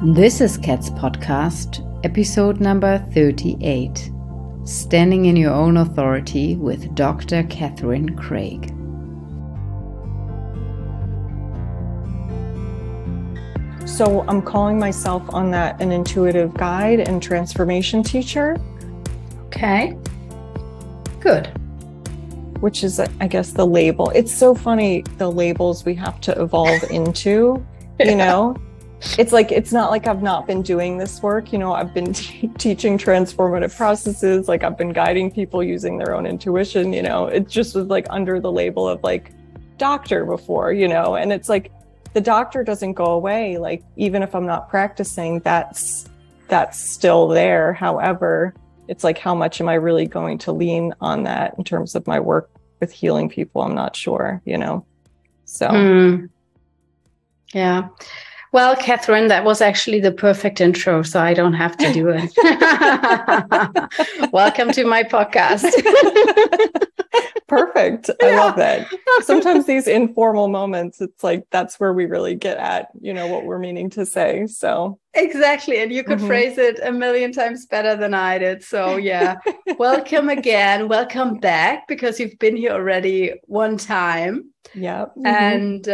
This is Kat's podcast, episode number 38, Standing in Your Own Authority with Dr. Catherine Craig. So I'm calling myself on that an intuitive guide and transformation teacher. Okay, good. Which is, I guess, the label. It's so funny, the labels we have to evolve into, you know? It's like, it's not like I've not been doing this work. You know, I've been teaching transformative processes. Like I've been guiding people using their own intuition, you know, it just was like under the label of like doctor before, you know, and it's like, the doctor doesn't go away. Like, even if I'm not practicing, that's still there. However, it's like, how much am I really going to lean on that in terms of my work with healing people? I'm not sure, you know, so. Yeah. Well, Catherine, that was actually the perfect intro, so I don't have to do it. Welcome to my podcast. Perfect. I love that. Sometimes these informal moments, it's like, that's where we really get at, you know, what we're meaning to say. So exactly. And you could phrase it a million times better than I did. So yeah, welcome again. Welcome back, because you've been here already one time. Yeah. And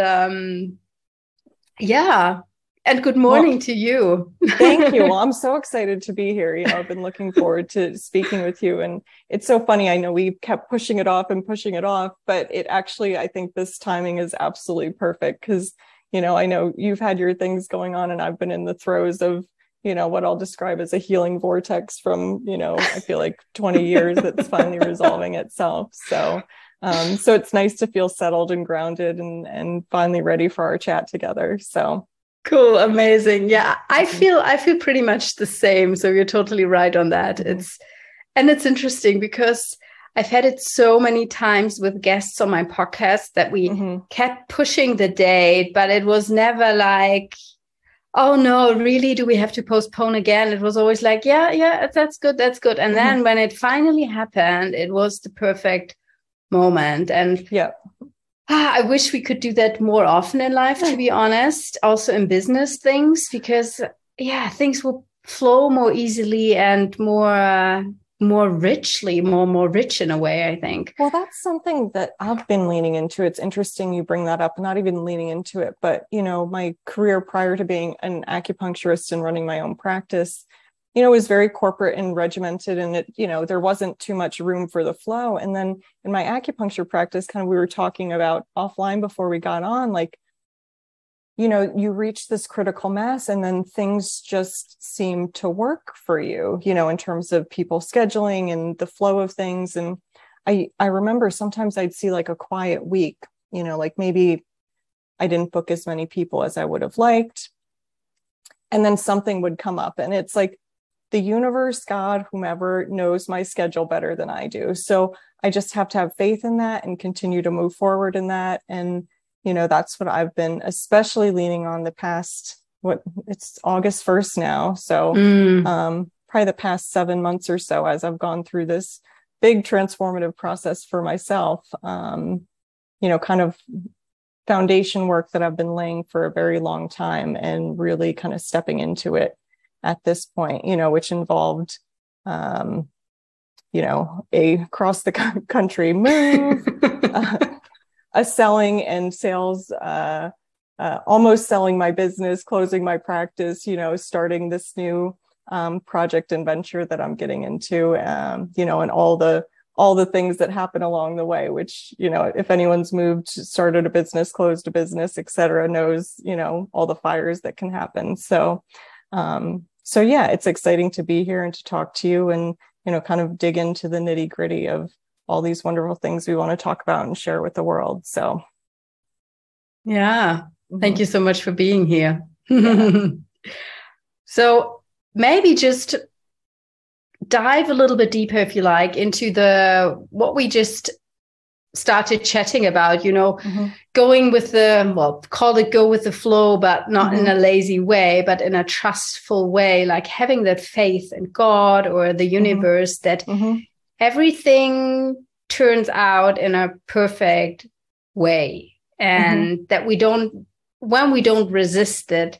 yeah. And good morning to you. Thank you. Well, I'm so excited to be here. You know, I've been looking forward to speaking with you. And it's so funny. I know we kept pushing it off, but it actually, I think this timing is absolutely perfect because, you know you've had your things going on and I've been in the throes of, you know, what I'll describe as a healing vortex from, you know, I feel like 20 years that's finally resolving itself. So it's nice to feel settled and grounded and finally ready for our chat together. So. Cool. Amazing. Yeah. I feel pretty much the same. So you're totally right on that. It's interesting because I've had it so many times with guests on my podcast that we kept pushing the date, but it was never like, oh no, really? Do we have to postpone again? It was always like, yeah, that's good. That's good. And then when it finally happened, it was the perfect moment. And yeah. I wish we could do that more often in life, to be honest, also in business things, because things will flow more easily and more richly, more rich in a way, I think. Well, that's something that I've been leaning into. It's interesting you bring that up, not even leaning into it, but, you know, my career prior to being an acupuncturist and running my own practice, you know, was very corporate and regimented, and it, you know, there wasn't too much room for the flow. And then in my acupuncture practice, kind of, we were talking about offline before we got on, like, you know, you reach this critical mass and then things just seem to work for you, you know, in terms of people scheduling and the flow of things. And I remember sometimes I'd see like a quiet week, you know, like maybe I didn't book as many people as I would have liked. And then something would come up and it's like, the universe, God, whomever knows my schedule better than I do. So I just have to have faith in that and continue to move forward in that. And, you know, that's what I've been especially leaning on the past, it's August 1st now. So probably the past 7 months or so, as I've gone through this big transformative process for myself, you know, kind of foundation work that I've been laying for a very long time and really kind of stepping into it at this point, you know, which involved, you know, a cross the country move, a selling and sales, almost selling my business, closing my practice, you know, starting this new project and venture that I'm getting into, you know, and all the things that happen along the way, which, you know, if anyone's moved, started a business, closed a business, et cetera, knows, you know, all the fires that can happen. So yeah, it's exciting to be here and to talk to you and, you know, kind of dig into the nitty gritty of all these wonderful things we want to talk about and share with the world. So. Yeah. Thank you so much for being here. Yeah. So maybe just dive a little bit deeper, if you like, into what we just started chatting about, you know, going with call it go with the flow, but not in a lazy way, but in a trustful way, like having that faith in God or the universe that everything turns out in a perfect way, and that when we don't resist it,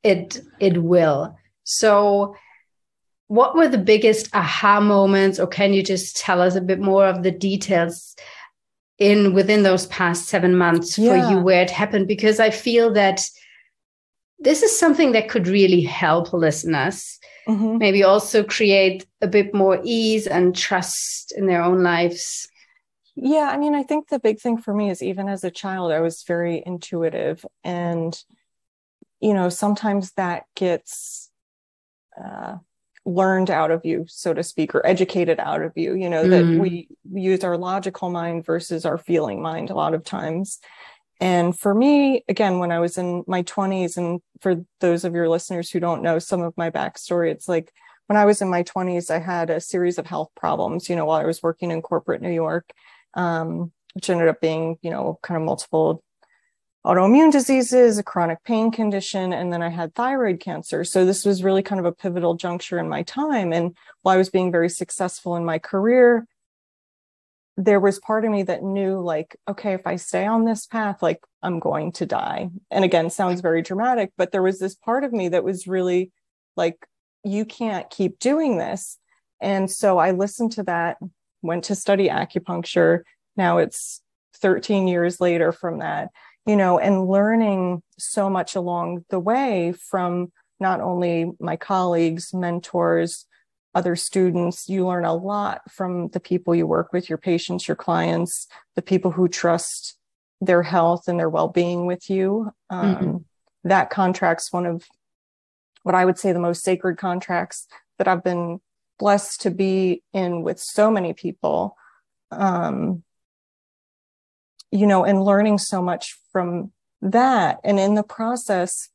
it will. So what were the biggest aha moments, or can you just tell us a bit more of the details within those past 7 months for you where it happened? Because I feel that this is something that could really help listeners, maybe also create a bit more ease and trust in their own lives. Yeah, I mean, I think the big thing for me is, even as a child, I was very intuitive, and sometimes that gets learned out of you, so to speak, or educated out of you, that we use our logical mind versus our feeling mind a lot of times. And for me, again, when I was in my 20s, and for those of your listeners who don't know some of my backstory, it's like when I was in my 20s, I had a series of health problems, while I was working in corporate New York, which ended up being, kind of multiple autoimmune diseases, a chronic pain condition, and then I had thyroid cancer. So this was really kind of a pivotal juncture in my time. And while I was being very successful in my career, there was part of me that knew, like, okay, if I stay on this path, like, I'm going to die. And again, sounds very dramatic, but there was this part of me that was really like, you can't keep doing this. And so I listened to that, went to study acupuncture. Now it's 13 years later from that, and learning so much along the way from not only my colleagues, mentors, other students. You learn a lot from the people you work with, your patients, your clients, the people who trust their health and their well-being with you. That contract's one of what I would say the most sacred contracts that I've been blessed to be in with so many people. And learning so much from that. And in the process,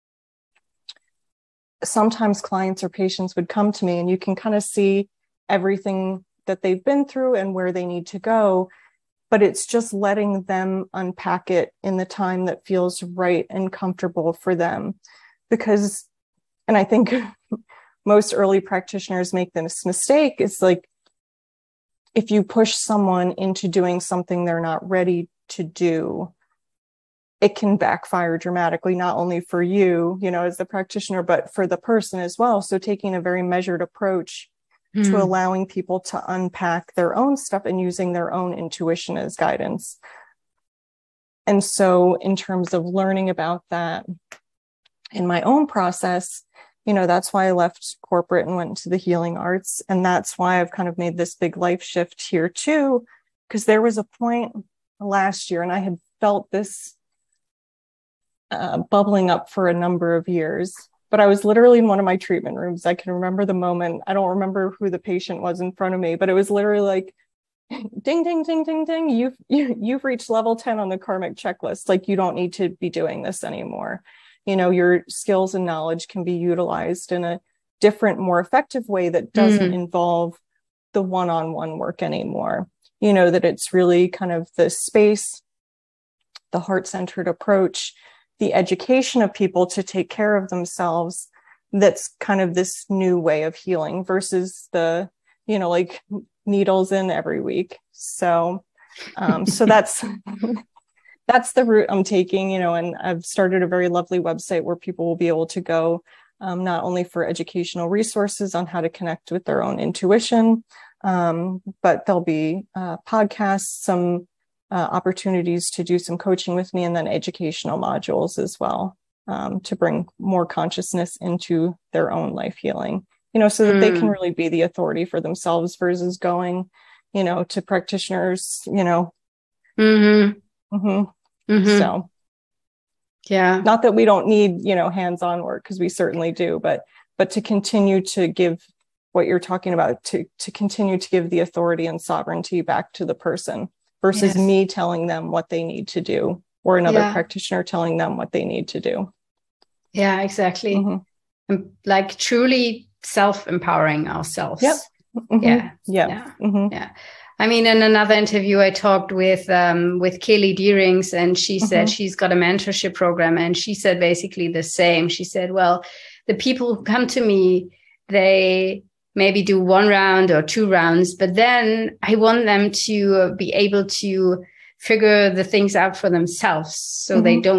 sometimes clients or patients would come to me, and you can kind of see everything that they've been through and where they need to go. But it's just letting them unpack it in the time that feels right and comfortable for them. Because, and I think most early practitioners make this mistake, it's like, if you push someone into doing something they're not ready to do, it can backfire dramatically, not only for you, as the practitioner, but for the person as well. So taking a very measured approach to allowing people to unpack their own stuff and using their own intuition as guidance. And so in terms of learning about that in my own process, that's why I left corporate and went into the healing arts. And that's why I've kind of made this big life shift here too, because there was a point last year, and I had felt this bubbling up for a number of years, but I was literally in one of my treatment rooms. I can remember the moment. I don't remember who the patient was in front of me, but it was literally like, ding, ding, ding, ding, ding. You've reached level 10 on the karmic checklist. Like, you don't need to be doing this anymore. Your skills and knowledge can be utilized in a different, more effective way that doesn't involve the one-on-one work anymore. That it's really kind of the space, the heart-centered approach, the education of people to take care of themselves. That's kind of this new way of healing versus the, like needles in every week. So, so that's the route I'm taking, and I've started a very lovely website where people will be able to go, not only for educational resources on how to connect with their own intuition, but there'll be podcasts, some opportunities to do some coaching with me, and then educational modules as well, to bring more consciousness into their own life healing, so that they can really be the authority for themselves versus going, to practitioners, So, yeah, not that we don't need, hands-on work, because we certainly do, but to continue to give what you're talking about, to continue to give the authority and sovereignty back to the person versus me telling them what they need to do, or another practitioner telling them what they need to do. Yeah, exactly. And like truly self-empowering ourselves. Yep. Yeah. I mean, in another interview, I talked with Kaylee Deerings, and she said she's got a mentorship program, and she said basically the same. She said, well, the people who come to me, they maybe do 1 round or 2 rounds, but then I want them to be able to figure the things out for themselves, so they don't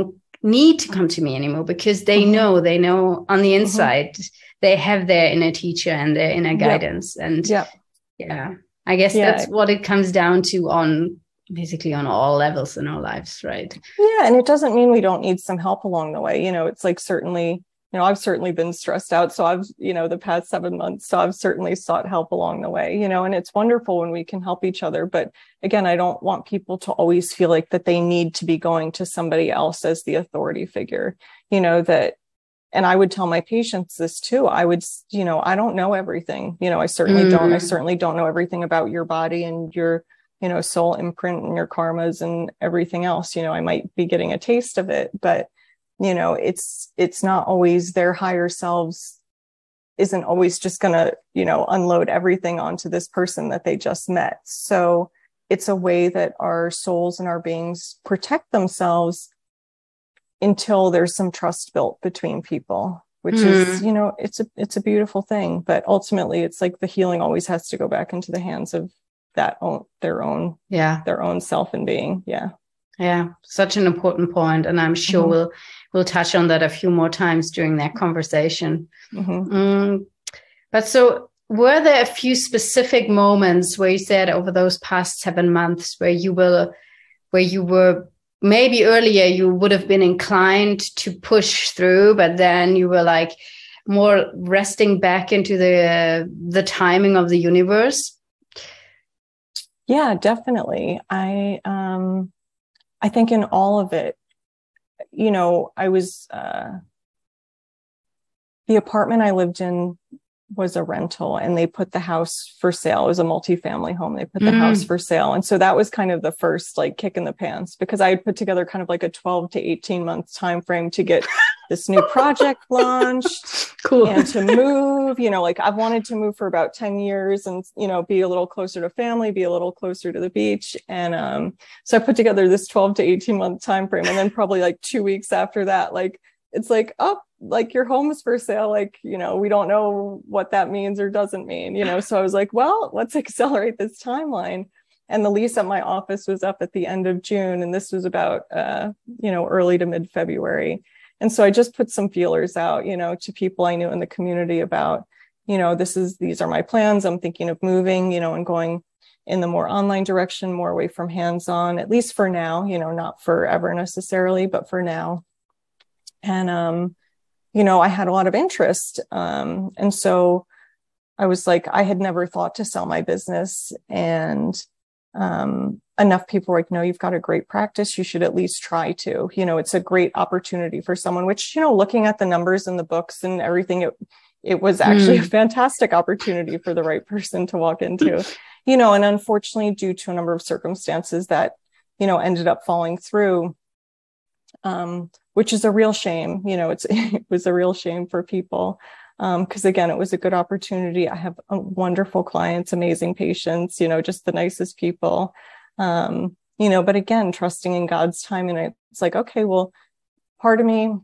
need to come to me anymore, because they know on the inside they have their inner teacher and their inner guidance. And yeah, I guess that's what it comes down to on basically on all levels in our lives, right? Yeah. And it doesn't mean we don't need some help along the way. It's like, certainly, I've certainly been stressed out. So I've, the past 7 months, so I've certainly sought help along the way, and it's wonderful when we can help each other. But again, I don't want people to always feel like that they need to be going to somebody else as the authority figure, that, and I would tell my patients this too. I would, I don't know everything, I certainly don't. I certainly don't know everything about your body and your, soul imprint and your karmas and everything else. I might be getting a taste of it, but it's not always, their higher selves isn't always just going to, unload everything onto this person that they just met. So it's a way that our souls and our beings protect themselves until there's some trust built between people, which is, it's a beautiful thing. But ultimately, it's like the healing always has to go back into the hands of their own self and being. Yeah, such an important point, and I'm sure we'll touch on that a few more times during that conversation. But so, were there a few specific moments where you said over those past 7 months where you were maybe earlier you would have been inclined to push through, but then you were like more resting back into the timing of the universe? Yeah, definitely. I think in all of it, I was, the apartment I lived in was a rental, and they put the house for sale. It was a multifamily home. They put the house for sale. And so that was kind of the first like kick in the pants, because I had put together kind of like a 12 to 18 month time frame to get this new project launched. Cool. And to move, like I've wanted to move for about 10 years and, be a little closer to family, be a little closer to the beach. And so I put together this 12 to 18 month time frame. And then probably like 2 weeks after that, like, it's like, oh, like your home is for sale. Like, we don't know what that means or doesn't mean, So I was like, well, let's accelerate this timeline. And the lease at my office was up at the end of June. And this was about, early to mid-February. And so I just put some feelers out, to people I knew in the community about, these are my plans. I'm thinking of moving, and going in the more online direction, more away from hands-on, at least for now, not forever necessarily, but for now. And, I had a lot of interest. And so I was like, I had never thought to sell my business, and enough people were like, no, you've got a great practice. You should at least try to, it's a great opportunity for someone, which, looking at the numbers in the books and everything, it was actually a fantastic opportunity for the right person to walk into, and unfortunately, due to a number of circumstances that, ended up falling through, which is a real shame. It was a real shame for people. Because again, it was a good opportunity. I have wonderful clients, amazing patients, just the nicest people. But again, trusting in God's time. And it's like, okay, well, part of me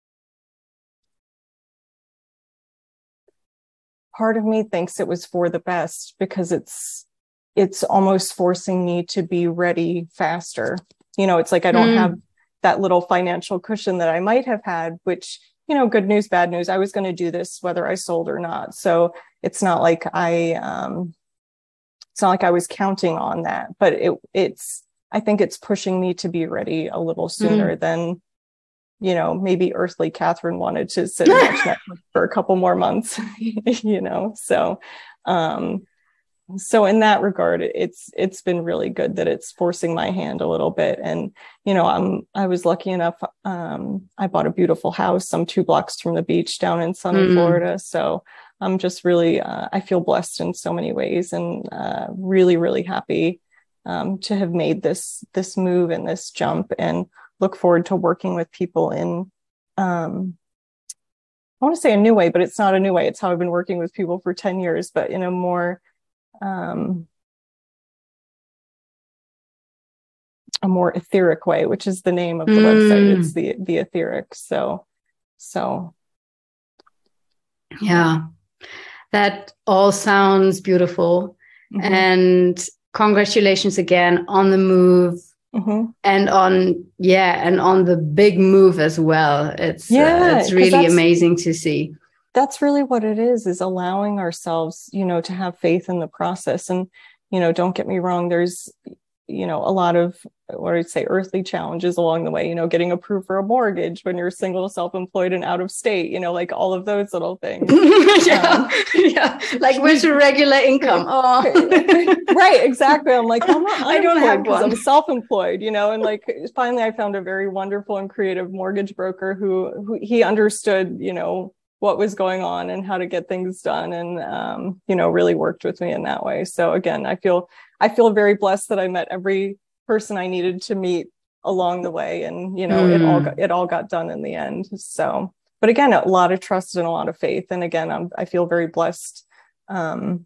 thinks it was for the best, because it's almost forcing me to be ready faster. It's like, I don't have that little financial cushion that I might have had, which, good news, bad news, I was going to do this whether I sold or not. So it's not like I was counting on that, but I think it's pushing me to be ready a little sooner than, maybe earthly Catherine wanted to sit and watch Netflix for a couple more months, So in that regard, it's been really good that it's forcing my hand a little bit. And, I was lucky enough. I bought a beautiful house. I'm 2 blocks from the beach down in sunny Florida. So I'm just really, I feel blessed in so many ways, and really, really happy to have made this move and this jump, and look forward to working with people in, I want to say a new way, but it's not a new way. It's how I've been working with people for 10 years, but in a more etheric way, which is the name of the website. It's the etheric. So yeah, that all sounds beautiful. And congratulations again on the move, and on the big move as well. It's really amazing to see. That's really what it is allowing ourselves, to have faith in the process. And, don't get me wrong, there's, a lot of, what I'd say, earthly challenges along the way, getting approved for a mortgage when you're single, self-employed and out of state, like all of those little things. Like where's your regular income? Oh, right, exactly. I'm like, I don't have one. I'm self-employed, and like finally I found a very wonderful and creative mortgage broker who he understood, what was going on and how to get things done, and really worked with me in that way. So again, I feel very blessed that I met every person I needed to meet along the way, and it all got done in the end. So, but again, a lot of trust and a lot of faith, and again, I feel very blessed to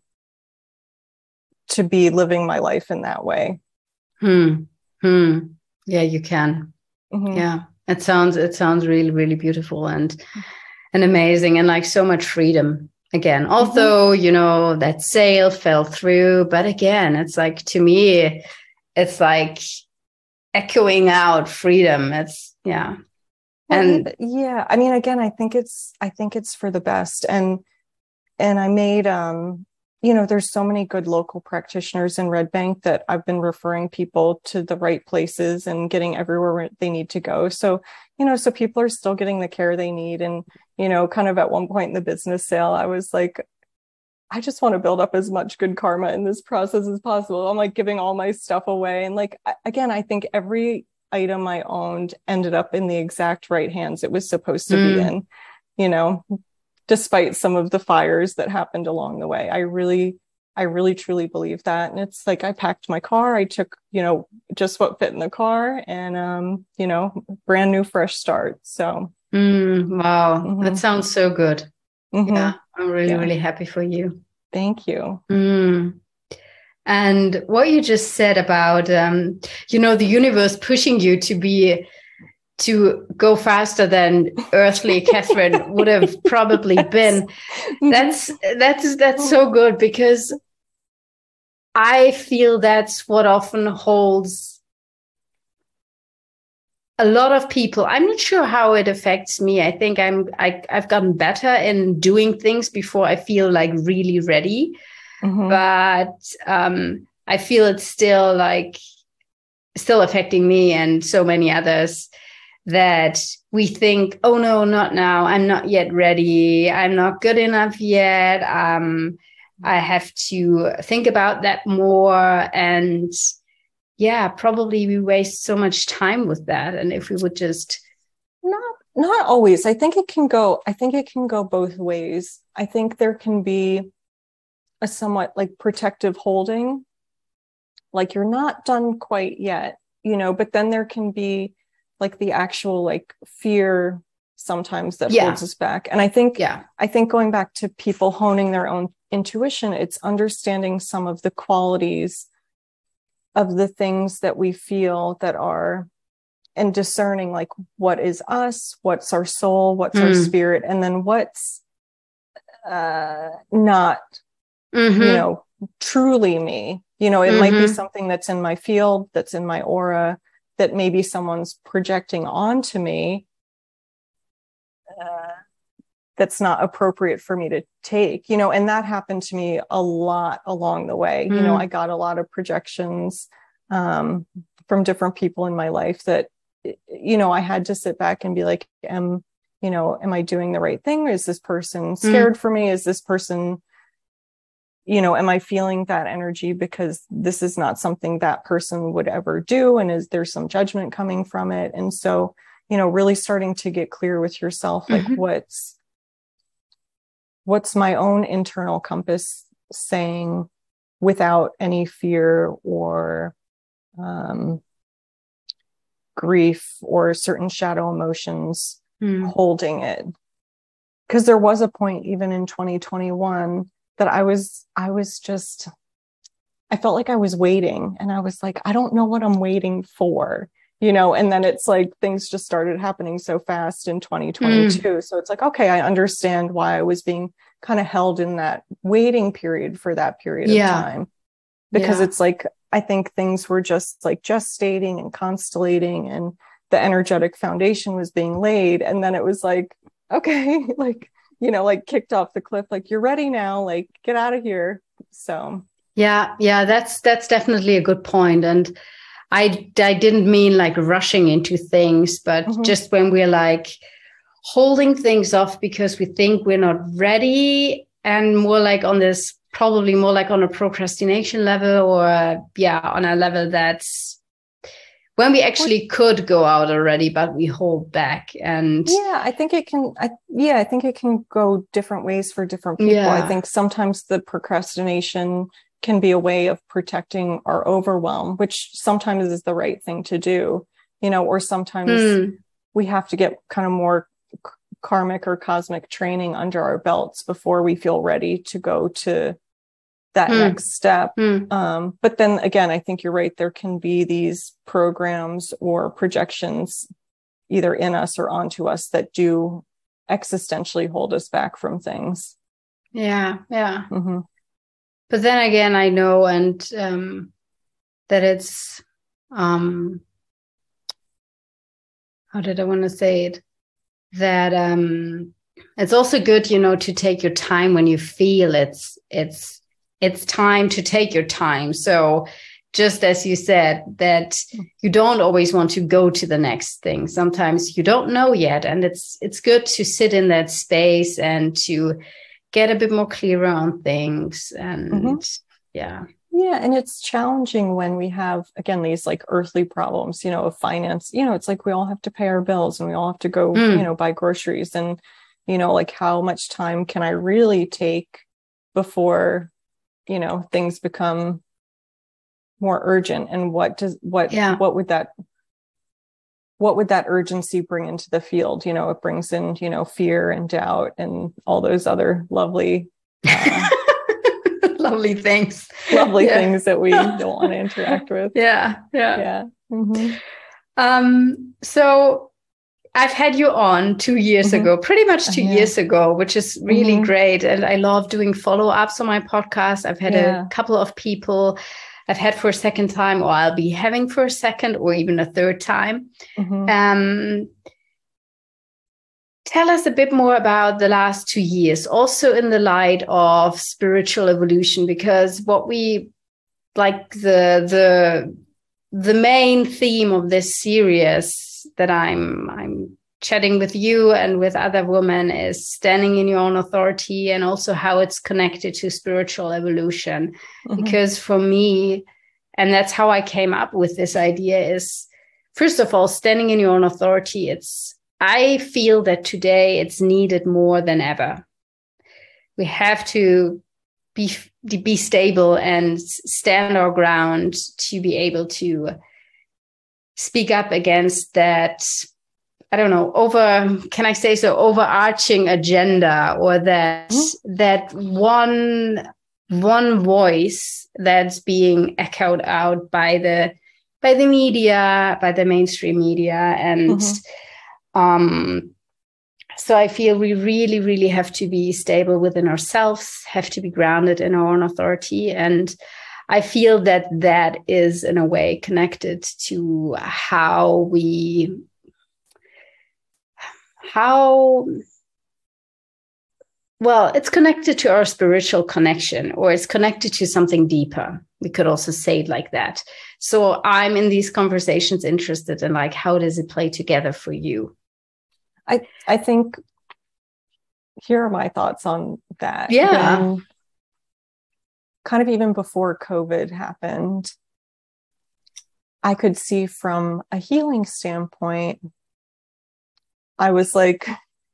be living my life in that way. Yeah, you can. Yeah, it sounds really, really beautiful and amazing, and like so much freedom. Again, although, that sale fell through, but again, it's like, to me, it's like echoing out freedom. It's And yeah, I mean, again, I think it's for the best. And I made, there's so many good local practitioners in Red Bank that I've been referring people to the right places and getting everywhere where they need to go. So, so people are still getting the care they need. And, kind of at one point in the business sale, I was like, I just want to build up as much good karma in this process as possible. I'm like giving all my stuff away. And like, again, I think every item I owned ended up in the exact right hands it was supposed to be in, despite some of the fires that happened along the way. I really truly believe that. And it's like, I packed my car, I took, just what fit in the car, and, brand new, fresh start. So. Wow. That sounds so good. Yeah. I'm really, really happy for you. Thank you. And what you just said about, the universe pushing you to go faster than earthly Catherine would have probably been. That's so good, because I feel that's what often holds a lot of people. I'm not sure how it affects me. I think I've gotten better in doing things before I feel like really ready. But I feel it's still affecting me and so many others, that we think, oh no, not now. I'm not yet ready. I'm not good enough yet. I have to think about that more. And yeah, probably we waste so much time with that. And if we would just not always. I think it can go both ways. I think there can be a somewhat like protective holding, like you're not done quite yet, but then there can be like the actual like fear sometimes that holds us back. And I think going back to people honing their own intuition, it's understanding some of the qualities of the things that we feel that are, and discerning like what is us, what's our soul, what's our spirit, and then what's not truly me. It might be something that's in my field, that's in my aura, that maybe someone's projecting onto me, that's not appropriate for me to take, and that happened to me a lot along the way. I got a lot of projections from different people in my life that, I had to sit back and be like, am I doing the right thing? Is this person scared for me? Is this person, am I feeling that energy because this is not something that person would ever do? And is there some judgment coming from it? And so, really starting to get clear with yourself, like what's my own internal compass saying, without any fear or grief or certain shadow emotions holding it. Because there was a point even in 2021 that I felt like I was waiting, and I was like, I don't know what I'm waiting for, and then it's like things just started happening so fast in 2022. So it's like, okay, I understand why I was being kind of held in that waiting period for that period of time, because it's like, I think things were just like gestating and constellating, and the energetic foundation was being laid. And then it was like, okay, like, like kicked off the cliff, like, you're ready now, like, get out of here. So yeah, that's definitely a good point. And I didn't mean like rushing into things, but just when we're like holding things off because we think we're not ready, and more like on this, probably more like on a procrastination level, or on a level that's when we actually could go out already, but we hold back. And I think it can go different ways for different people. I think sometimes the procrastination can be a way of protecting our overwhelm, which sometimes is the right thing to do, or sometimes we have to get kind of more karmic or cosmic training under our belts before we feel ready to go to that next step. But then again, I think you're right. There can be these programs or projections either in us or onto us that do existentially hold us back from things. Yeah. But then again, I know, and that it's, how did I want to say it? That it's also good, to take your time when you feel it's time to take your time. So just as you said, that you don't always want to go to the next thing. Sometimes you don't know yet. And it's good to sit in that space and to get a bit more clearer on things. And yeah, and it's challenging when we have, again, these like earthly problems, of finance. It's like we all have to pay our bills and we all have to go, buy groceries, and like, how much time can I really take before things become more urgent? And what would that urgency bring into the field? It brings in, fear and doubt and all those other lovely lovely things things that we don't want to interact with. So I've had you on 2 years ago, pretty much 2 years ago, which is really great. And I love doing follow-ups on my podcast. I've had a couple of people I've had for a second time, or I'll be having for a second or even a third time. Tell us a bit more about the last 2 years, also in the light of spiritual evolution, because what we like, the main theme of this series that I'm chatting with you and with other women is standing in your own authority, and also how it's connected to spiritual evolution. Because for me, and that's how I came up with this idea, is first of all, standing in your own authority. I feel that today it's needed more than ever. We have to be stable and stand our ground to be able to speak up against that, I don't know, overarching agenda, or that one voice that's being echoed out by the media, by the mainstream media. And so I feel we really, really have to be stable within ourselves, have to be grounded in our own authority. And I feel that is in a way connected to it's connected to our spiritual connection, or it's connected to something deeper. We could also say it like that. So I'm in these conversations interested in, like, how does it play together for you? I think here are my thoughts on that. Kind of even before COVID happened, I could see from a healing standpoint, I was like,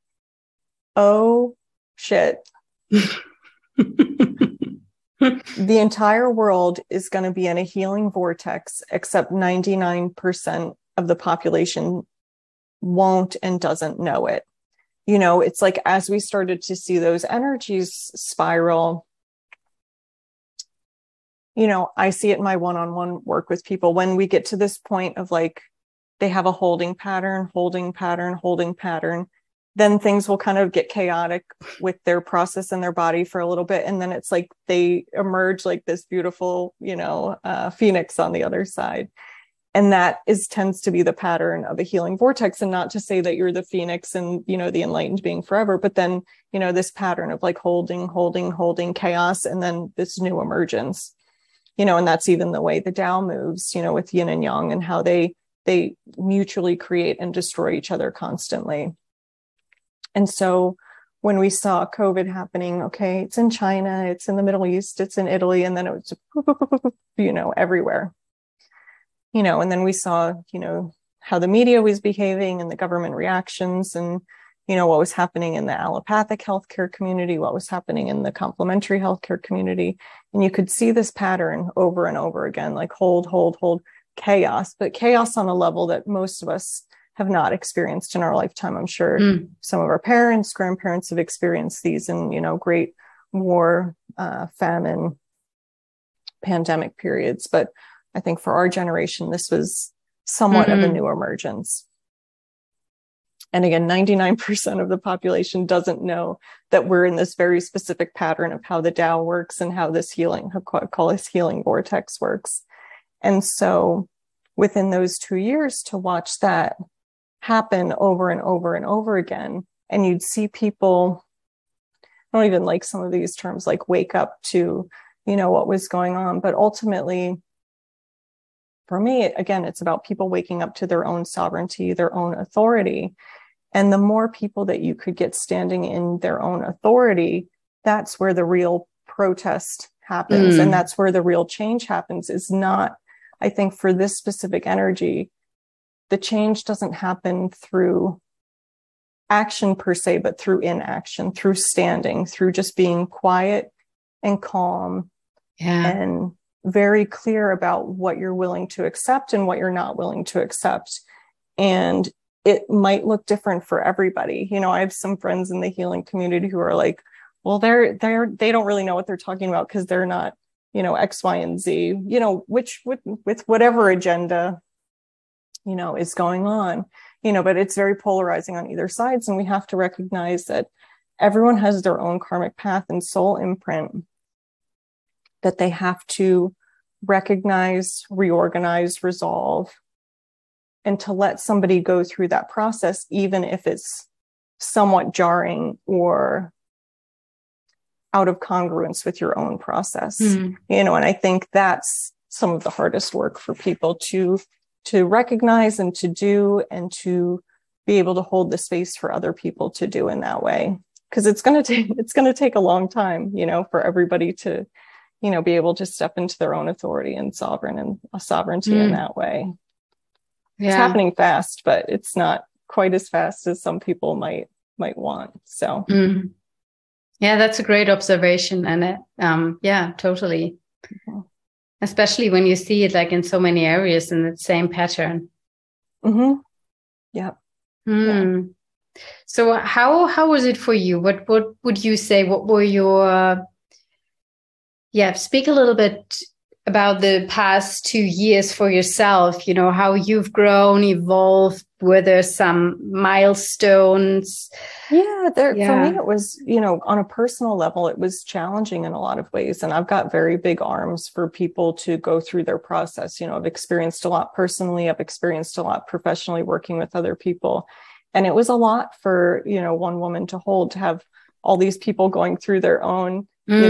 oh shit. The entire world is going to be in a healing vortex, except 99% of the population won't and doesn't know it. It's like, as we started to see those energies spiral, I see it in my one-on-one work with people. When we get to this point of, like, they have a holding pattern, then things will kind of get chaotic with their process in their body for a little bit. And then it's like they emerge like this beautiful, phoenix on the other side. And that tends to be the pattern of a healing vortex. And not to say that you're the phoenix and, the enlightened being forever, but then, this pattern of like holding chaos, and then this new emergence, and that's even the way the Tao moves, with yin and yang, and how they mutually create and destroy each other constantly. And so when we saw COVID happening, okay, it's in China, it's in the Middle East, it's in Italy, and then it was, everywhere, and then we saw, how the media was behaving and the government reactions, and, what was happening in the allopathic healthcare community, what was happening in the complementary healthcare community. And you could see this pattern over and over again, like hold, chaos, but chaos on a level that most of us have not experienced in our lifetime. I'm sure some of our parents, grandparents have experienced these in, great war, famine, pandemic periods. But I think for our generation, this was somewhat of a new emergence. And again, 99% of the population doesn't know that we're in this very specific pattern of how the Tao works and how this healing, I call this healing vortex, works. And so within those 2 years, to watch that happen over and over and over again, and you'd see people, I don't even like some of these terms, like wake up to, what was going on. But ultimately, for me, again, it's about people waking up to their own sovereignty, their own authority. And the more people that you could get standing in their own authority, that's where the real protest happens. And that's where the real change happens. Is not, I think, for this specific energy, the change doesn't happen through action per se, but through inaction, through standing, through just being quiet and calm and very clear about what you're willing to accept and what you're not willing to accept. And it might look different for everybody. I have some friends in the healing community who are like, well, they don't really know what they're talking about because they're not, X, Y, and Z, which with whatever agenda, is going on, but it's very polarizing on either sides. And we have to recognize that everyone has their own karmic path and soul imprint that they have to recognize, reorganize, resolve, and to let somebody go through that process, even if it's somewhat jarring or out of congruence with your own process. And I think that's some of the hardest work for people to recognize and to do, and to be able to hold the space for other people to do in that way. Because it's going to take a long time, for everybody to, be able to step into their own authority and sovereignty in that way. It's happening fast, but it's not quite as fast as some people might want. So, yeah, that's a great observation, and totally. Especially when you see it like in so many areas in the same pattern. Yeah. So how was it for you? What would you say? What were your speak a little bit about the past 2 years for yourself, how you've grown, evolved. Were there some milestones? For me, it was, on a personal level, it was challenging in a lot of ways. And I've got very big arms for people to go through their process. I've experienced a lot personally. I've experienced a lot professionally working with other people. And it was a lot for, one woman to hold, to have all these people going through their own,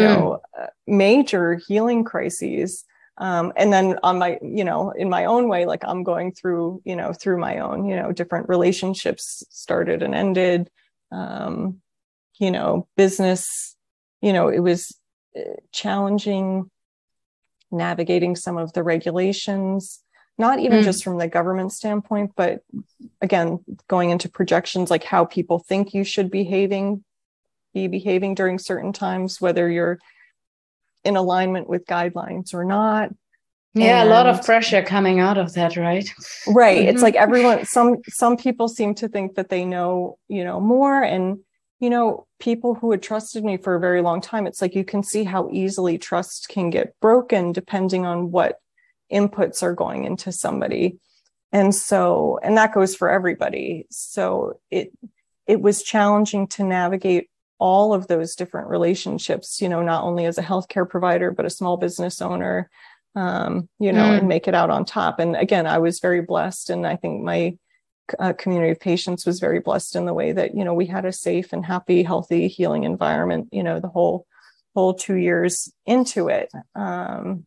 major healing crises. And then on my, in my own way, like I'm going through, through my own, different relationships started and ended, business, it was challenging navigating some of the regulations, not even just from the government standpoint, but again, going into projections, like how people think you should be behaving during certain times, whether you're in alignment with guidelines or not. Yeah, a lot of pressure coming out of that, right? Right. It's like everyone, some people seem to think that they know, more. And, people who had trusted me for a very long time, it's like you can see how easily trust can get broken depending on what inputs are going into somebody. And that goes for everybody. So it it was challenging to navigate all of those different relationships, not only as a healthcare provider, but a small business owner, and make it out on top. And again, I was very blessed. And I think my community of patients was very blessed in the way that, we had a safe and happy, healthy, healing environment, the whole 2 years into it. And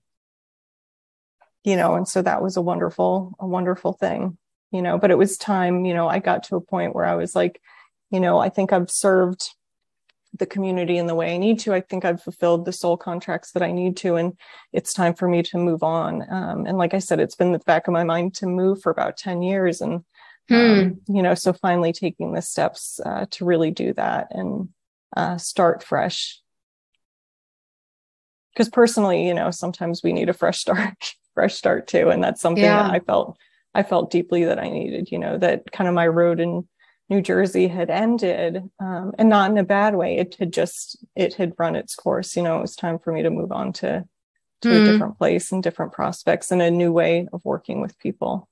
so that was a wonderful thing, but it was time, I got to a point where I was like, I think I've served the community in the way I need to. I think I've fulfilled the soul contracts that I need to, and it's time for me to move on. And like I said, it's been in the back of my mind to move for about 10 years. And, so finally taking the steps to really do that and start fresh. Because personally, sometimes we need a fresh start too. And that's something that I felt deeply that I needed, that kind of my road in New Jersey had ended, and not in a bad way. It had run its course. It was time for me to move on to a different place and different prospects and a new way of working with people.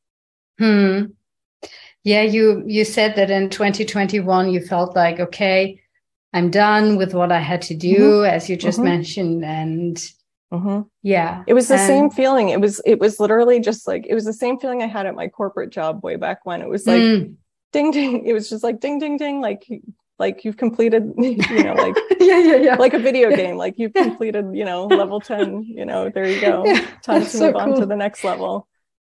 Yeah, you said that in 2021 you felt like, okay, I'm done with what I had to do, as you just mentioned, and it was the same feeling. It was literally just like, it was the same feeling I had at my corporate job way back when. It was like ding ding. It was just like ding ding ding, like you've completed, like like a video game, like you've completed, level 10. There you go. Time to move on to the next level.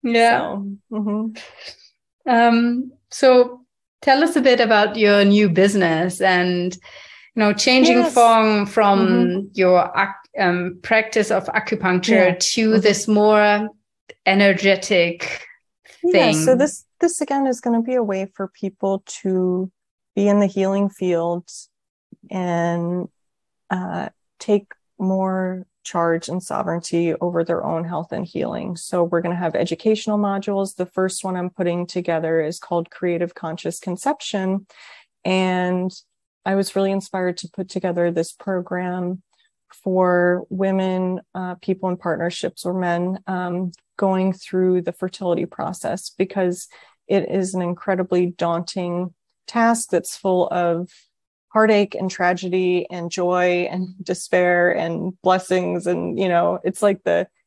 So tell us a bit about your new business and changing from your practice of acupuncture to this more energetic thing. So this again is going to be a way for people to be in the healing field and take more charge and sovereignty over their own health and healing. So we're going to have educational modules. The first one I'm putting together is called Creative Conscious Conception. And I was really inspired to put together this program for women, people in partnerships, or men going through the fertility process, because it is an incredibly daunting task that's full of heartache and tragedy and joy and despair and blessings. And, it's like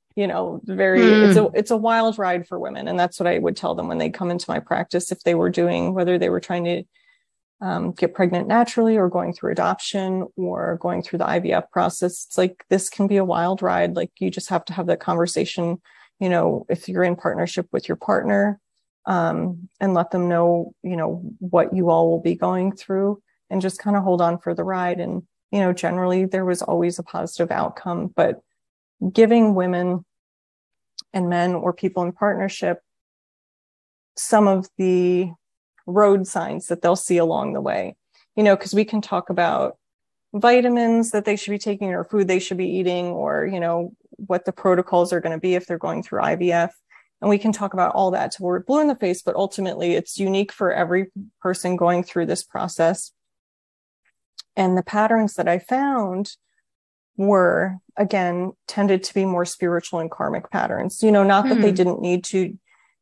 it's a wild ride for women. And that's what I would tell them when they come into my practice, if they were whether they were trying to get pregnant naturally or going through adoption or going through the IVF process. It's like, this can be a wild ride. Like, you just have to have that conversation, if you're in partnership with your partner, and let them know, what you all will be going through, and just kind of hold on for the ride. And, generally there was always a positive outcome, but giving women and men or people in partnership some of the road signs that they'll see along the way, because we can talk about vitamins that they should be taking or food they should be eating, or, what the protocols are going to be if they're going through IVF. And we can talk about all that till we're blue in the face, but ultimately it's unique for every person going through this process. And the patterns that I found were, again, tended to be more spiritual and karmic patterns, not that they didn't need to,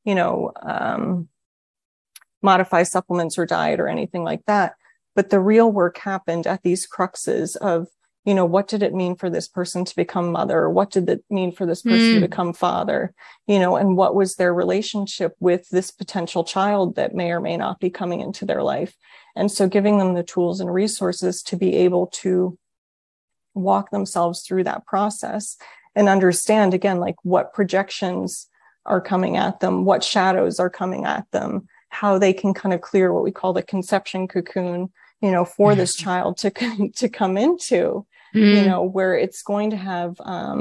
modify supplements or diet or anything like that. But the real work happened at these cruxes of, what did it mean for this person to become mother? What did it mean for this person to become father? And what was their relationship with this potential child that may or may not be coming into their life? And so giving them the tools and resources to be able to walk themselves through that process and understand, again, like what projections are coming at them, what shadows are coming at them, how they can kind of clear what we call the conception cocoon, for this child to come into, where it's going to have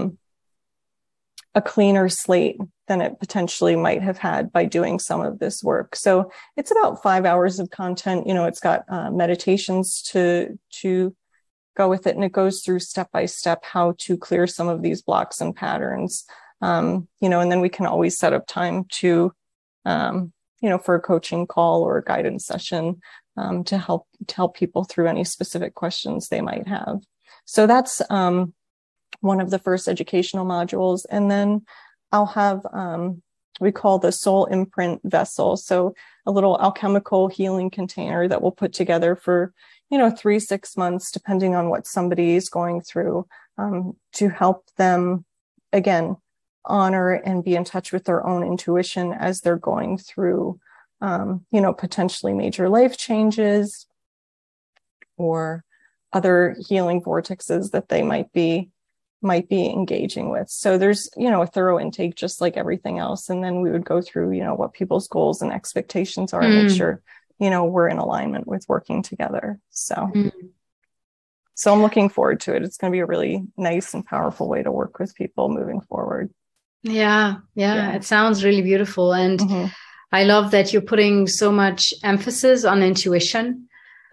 a cleaner slate than it potentially might have had by doing some of this work. So it's about 5 hours of content. It's got meditations to go with it, and it goes through step by step how to clear some of these blocks and patterns. And then we can always set up time to for a coaching call or a guidance session to help people through any specific questions they might have. So that's one of the first educational modules. And then I'll have we call the soul imprint vessel. So a little alchemical healing container that we'll put together for, 3-6 months, depending on what somebody is going through, to help them, again, honor and be in touch with their own intuition as they're going through, potentially major life changes or other healing vortexes that they might be engaging with. So there's, a thorough intake, just like everything else. And then we would go through, what people's goals and expectations are and make sure, we're in alignment with working together. So, so I'm looking forward to it. It's going to be a really nice and powerful way to work with people moving forward. Yeah. It sounds really beautiful. And I love that you're putting so much emphasis on intuition.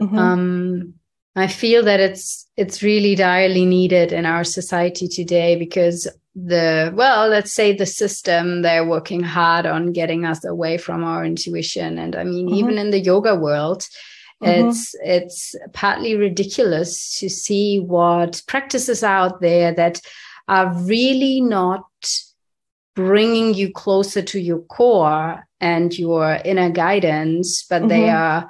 I feel that it's really direly needed in our society today, because let's say the system, they're working hard on getting us away from our intuition. And I mean, even in the yoga world, it's partly ridiculous to see what practices out there that are really not bringing you closer to your core and your inner guidance, but they are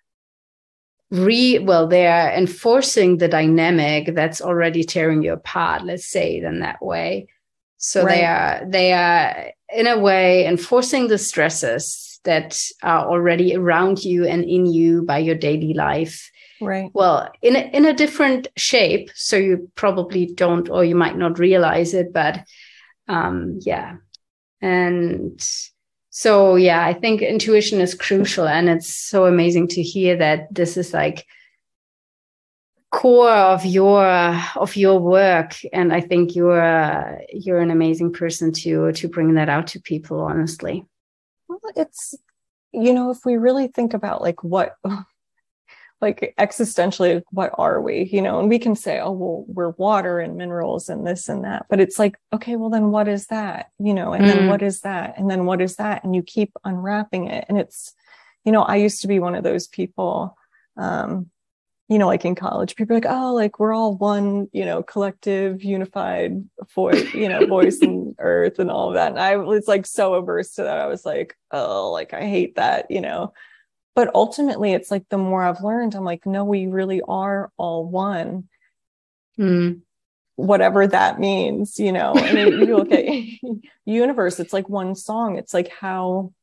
they are enforcing the dynamic that's already tearing you apart, let's say it in that way. So they are in a way enforcing the stresses that are already around you and in you by your daily life. Right. Well, in a different shape. So you probably don't, or you might not realize it, but And so, I think intuition is crucial, and it's so amazing to hear that this is like core of your work. And I think you're an amazing person to bring that out to people, honestly. Well, it's, if we really think about existentially, what are we, and we can say, oh, well, we're water and minerals and this and that, but it's like, okay, well then what is that, and then what is that? And then what is that? And you keep unwrapping it. And it's, I used to be one of those people, like in college, people are like, oh, like we're all one, collective, unified voice in earth and all of that. And I was like so averse to that. I was like, oh, like I hate that, But ultimately, it's like the more I've learned, I'm like, no, we really are all one. Whatever that means, I mean, you look at universe, it's like one song. It's like, how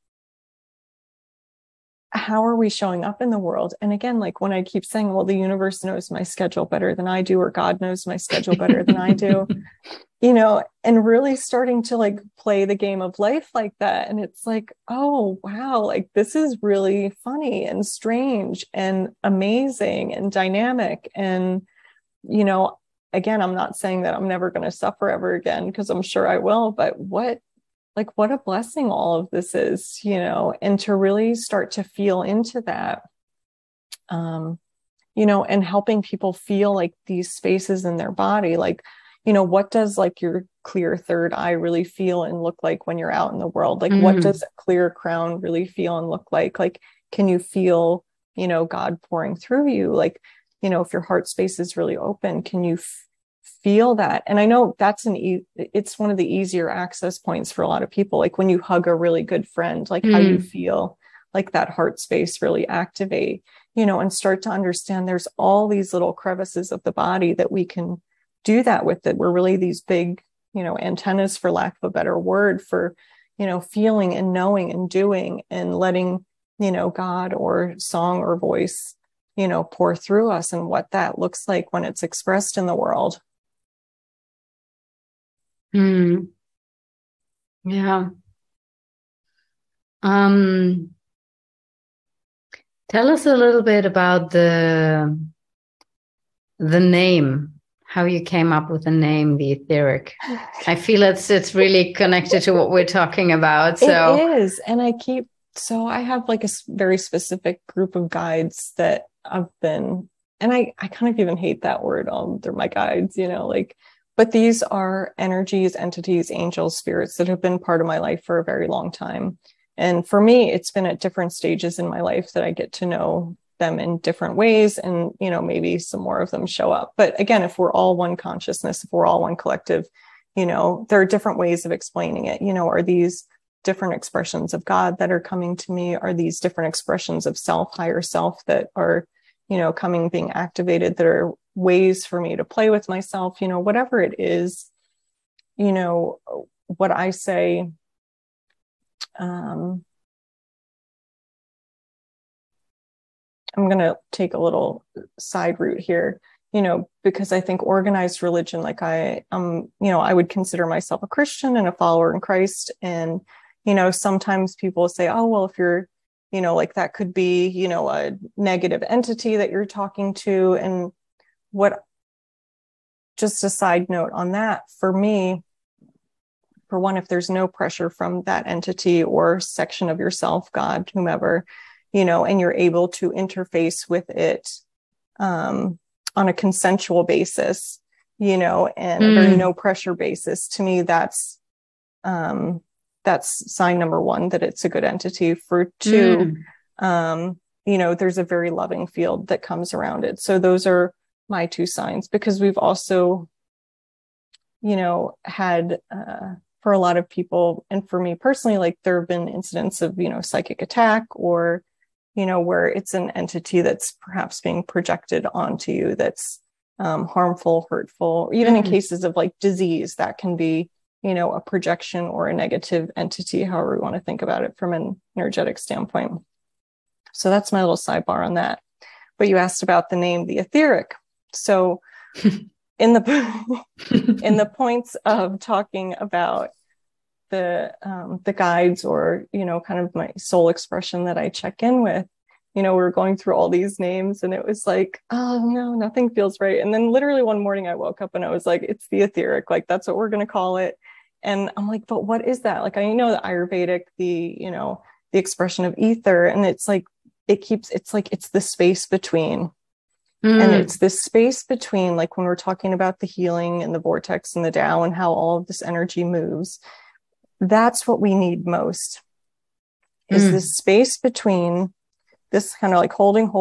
are we showing up in the world? And again, like when I keep saying, well, the universe knows my schedule better than I do, or God knows my schedule better than I do, and really starting to like play the game of life like that. And it's like, oh, wow, like this is really funny and strange and amazing and dynamic. And, again, I'm not saying that I'm never going to suffer ever again, because I'm sure I will, but what a blessing all of this is, and to really start to feel into that, and helping people feel like these spaces in their body, like, what does like your clear third eye really feel and look like when you're out in the world? Like, what does a clear crown really feel and look like? Like, can you feel, God pouring through you? Like, if your heart space is really open, can you feel that? And I know that's it's one of the easier access points for a lot of people. Like when you hug a really good friend, like how you feel like that heart space really activate, and start to understand there's all these little crevices of the body that we can do that with. It we're really these big, antennas, for lack of a better word, for, feeling and knowing and doing and letting, God or song or voice, pour through us, and what that looks like when it's expressed in the world. Yeah. Tell us a little bit about the name, how you came up with the name, the etheric. I feel it's really connected to what we're talking about. So it is. And I have like a very specific group of guides that I've been, and I kind of even hate that word. They're my guides, but these are energies, entities, angels, spirits that have been part of my life for a very long time. And for me, it's been at different stages in my life that I get to know them in different ways. And, maybe some more of them show up. But again, if we're all one consciousness, if we're all one collective, there are different ways of explaining it. Are these different expressions of God that are coming to me? Are these different expressions of self, higher self, that are, coming, being activated, that are ways for me to play with myself, whatever it is, what I say, I'm going to take a little side route here, because I think organized religion, like I would consider myself a Christian and a follower in Christ. And, sometimes people say, oh, well, if you're, like that could be, a negative entity that you're talking to. And just a side note on that, for me, for one, if there's no pressure from that entity or section of yourself, God, whomever, and you're able to interface with it on a consensual basis, and a very no pressure basis, to me, that's sign number one, that it's a good entity. For two, there's a very loving field that comes around it. So those are my two signs, because we've also, had, for a lot of people, and for me personally, like there have been incidents of, psychic attack, or, where it's an entity that's perhaps being projected onto you that's harmful, hurtful, even in cases of like disease, that can be, a projection or a negative entity, however we want to think about it from an energetic standpoint. So that's my little sidebar on that. But you asked about the name, the etheric. So in the points of talking about the guides, or, kind of my soul expression that I check in with, we were going through all these names, and it was like, oh no, nothing feels right. And then literally one morning I woke up and I was like, it's the etheric, like that's what we're going to call it. And I'm like, but what is that? Like, I know the Ayurvedic, the expression of ether, and it's like, it's the space between. And it's this space between, like when we're talking about the healing and the vortex and the Tao and how all of this energy moves, that's what we need most, is this space between, this kind of like holding,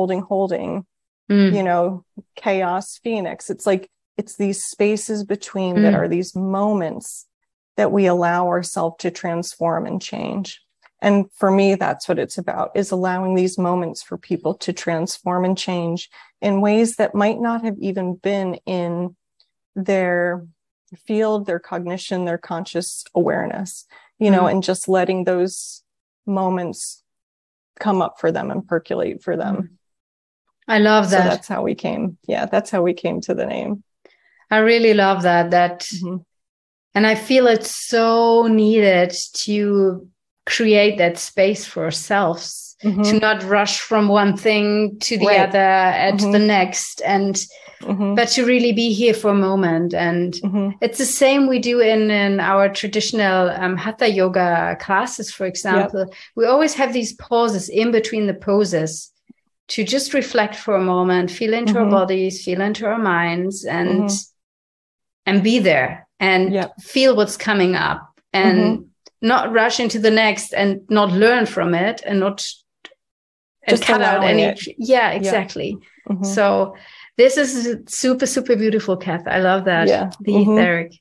chaos, phoenix. It's like, it's these spaces between that are these moments that we allow ourselves to transform and change. And for me, that's what it's about, is allowing these moments for people to transform and change in ways that might not have even been in their field, their cognition, their conscious awareness, and just letting those moments come up for them and percolate for them. I love that. So that's how we came. Yeah, that's how we came to the name. I really love that. And I feel it's so needed to create that space for ourselves, to not rush from one thing to the other and to the next, and but to really be here for a moment. And it's the same we do in our traditional Hatha yoga classes, for example. We always have these pauses in between the poses to just reflect for a moment, feel into our bodies, feel into our minds, and be there and feel what's coming up, and not rush into the next and not learn from it, and not just cut out any it. Exactly. So this is super, super beautiful, Kath. I love that. The etheric.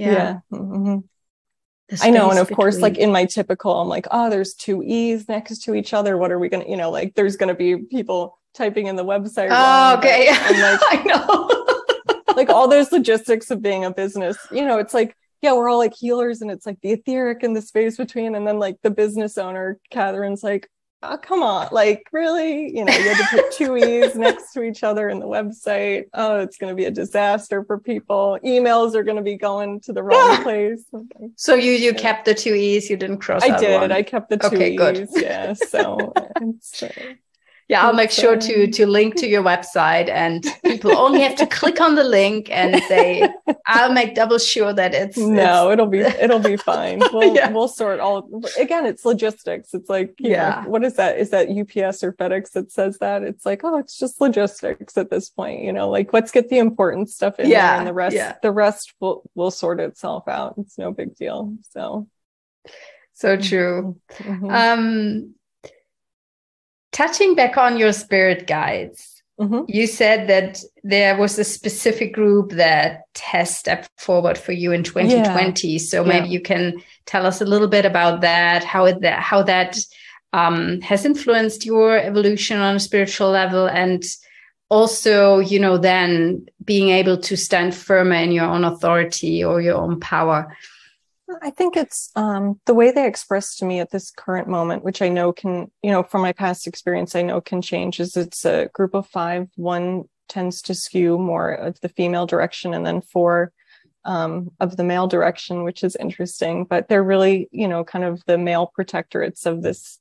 I know. And of course, like in my typical, I'm like, oh, there's two E's next to each other. What are we going to, like there's going to be people typing in the website. Oh, okay. I'm like, I know. Like all those logistics of being a business, it's like, yeah, we're all like healers, and it's like the etheric and the space between. And then like the business owner, Catherine's like, oh, come on, like really, you had to put two E's next to each other in the website. Oh, it's going to be a disaster for people. Emails are going to be going to the wrong place. Okay. So you kept the two E's, you didn't cross out one. one. I kept the two E's. Good. Yeah. So yeah, I'll make sure to link to your website, and people only have to click on the link, and I'll make double sure that it'll be fine. We'll sort all, again, it's logistics. It's like, what is that? Is that UPS or FedEx that says that? It's like, oh, it's just logistics at this point, like let's get the important stuff in there, and the rest will sort itself out. It's no big deal. So true. Touching back on your spirit guides, you said that there was a specific group that has stepped forward for you in 2020. Yeah. So maybe you can tell us a little bit about that, how that has influenced your evolution on a spiritual level, and also, you know, then being able to stand firmer in your own authority or your own power. I think it's the way they express to me at this current moment, which I know can, you know, from my past experience, I know can change, is it's a group of 5. 1 tends to skew more of the female direction, and then 4 of the male direction, which is interesting. But they're really, you know, kind of the male protectorates of this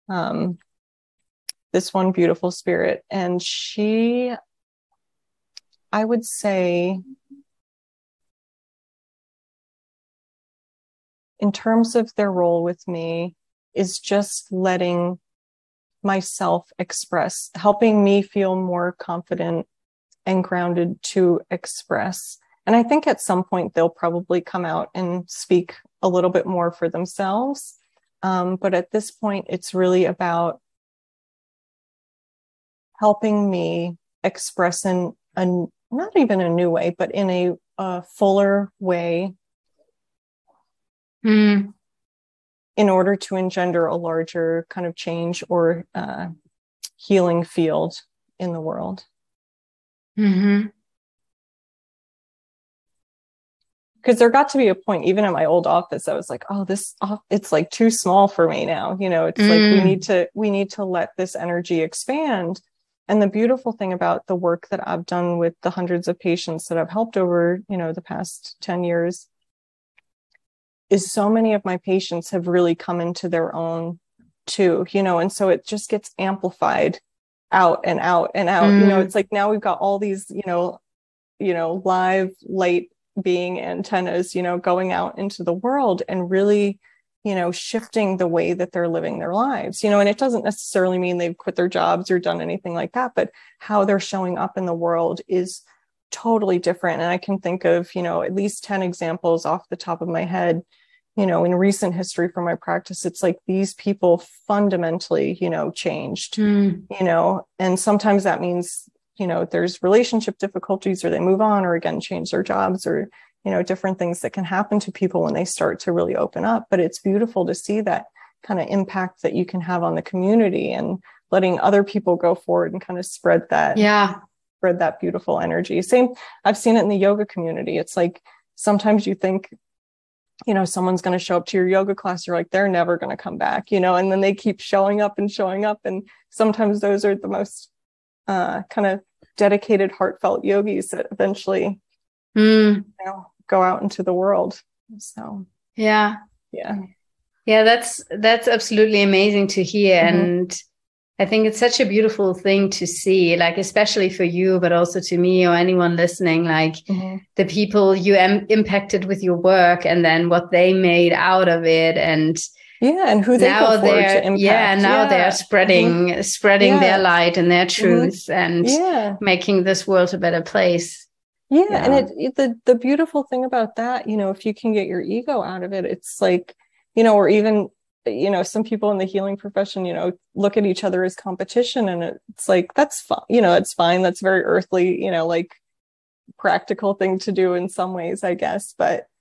this one beautiful spirit. And she, I would say, in terms of their role with me, is just letting myself express, helping me feel more confident and grounded to express. And I think at some point they'll probably come out and speak a little bit more for themselves. But at this point, it's really about helping me express in a, not even a new way, but in a fuller way, in order to engender a larger kind of change or healing field in the world. Because there got to be a point, even at my old office, I was like, oh, it's like too small for me now. You know, it's like we need to let this energy expand. And the beautiful thing about the work that I've done with the hundreds of patients that I've helped over, you know, the past 10 years is so many of my patients have really come into their own too, you know, and so it just gets amplified out and out and out. You know, it's like now we've got all these, you know, live light being antennas, you know, going out into the world and really, you know, shifting the way that they're living their lives, you know, and it doesn't necessarily mean they've quit their jobs or done anything like that, but how they're showing up in the world is totally different. And I can think of, you know, at least 10 examples off the top of my head, you know, in recent history from my practice. It's like these people fundamentally, you know, changed, you know, and sometimes that means, you know, there's relationship difficulties, or they move on, or again, change their jobs, or, you know, different things that can happen to people when they start to really open up. But it's beautiful to see that kind of impact that you can have on the community, and letting other people go forward and kind of spread that beautiful energy. Same, I've seen it in the yoga community. It's like, sometimes you think, you know, someone's going to show up to your yoga class. You're like, they're never going to come back, you know, and then they keep showing up and showing up. And sometimes those are the most kind of dedicated, heartfelt yogis that eventually, you know, go out into the world. So, yeah, that's absolutely amazing to hear. And I think it's such a beautiful thing to see, like, especially for you, but also to me or anyone listening, like the people you impacted with your work, and then what they made out of it. And and who they go forward to impact. They're spreading their light and their truth, and making this world a better place. And the beautiful thing about that, you know, if you can get your ego out of it, it's like, you know, or even, you know, some people in the healing profession, you know, look at each other as competition, and it's like, that's fine, you know, it's fine. That's very earthly, you know, like practical thing to do in some ways, I guess.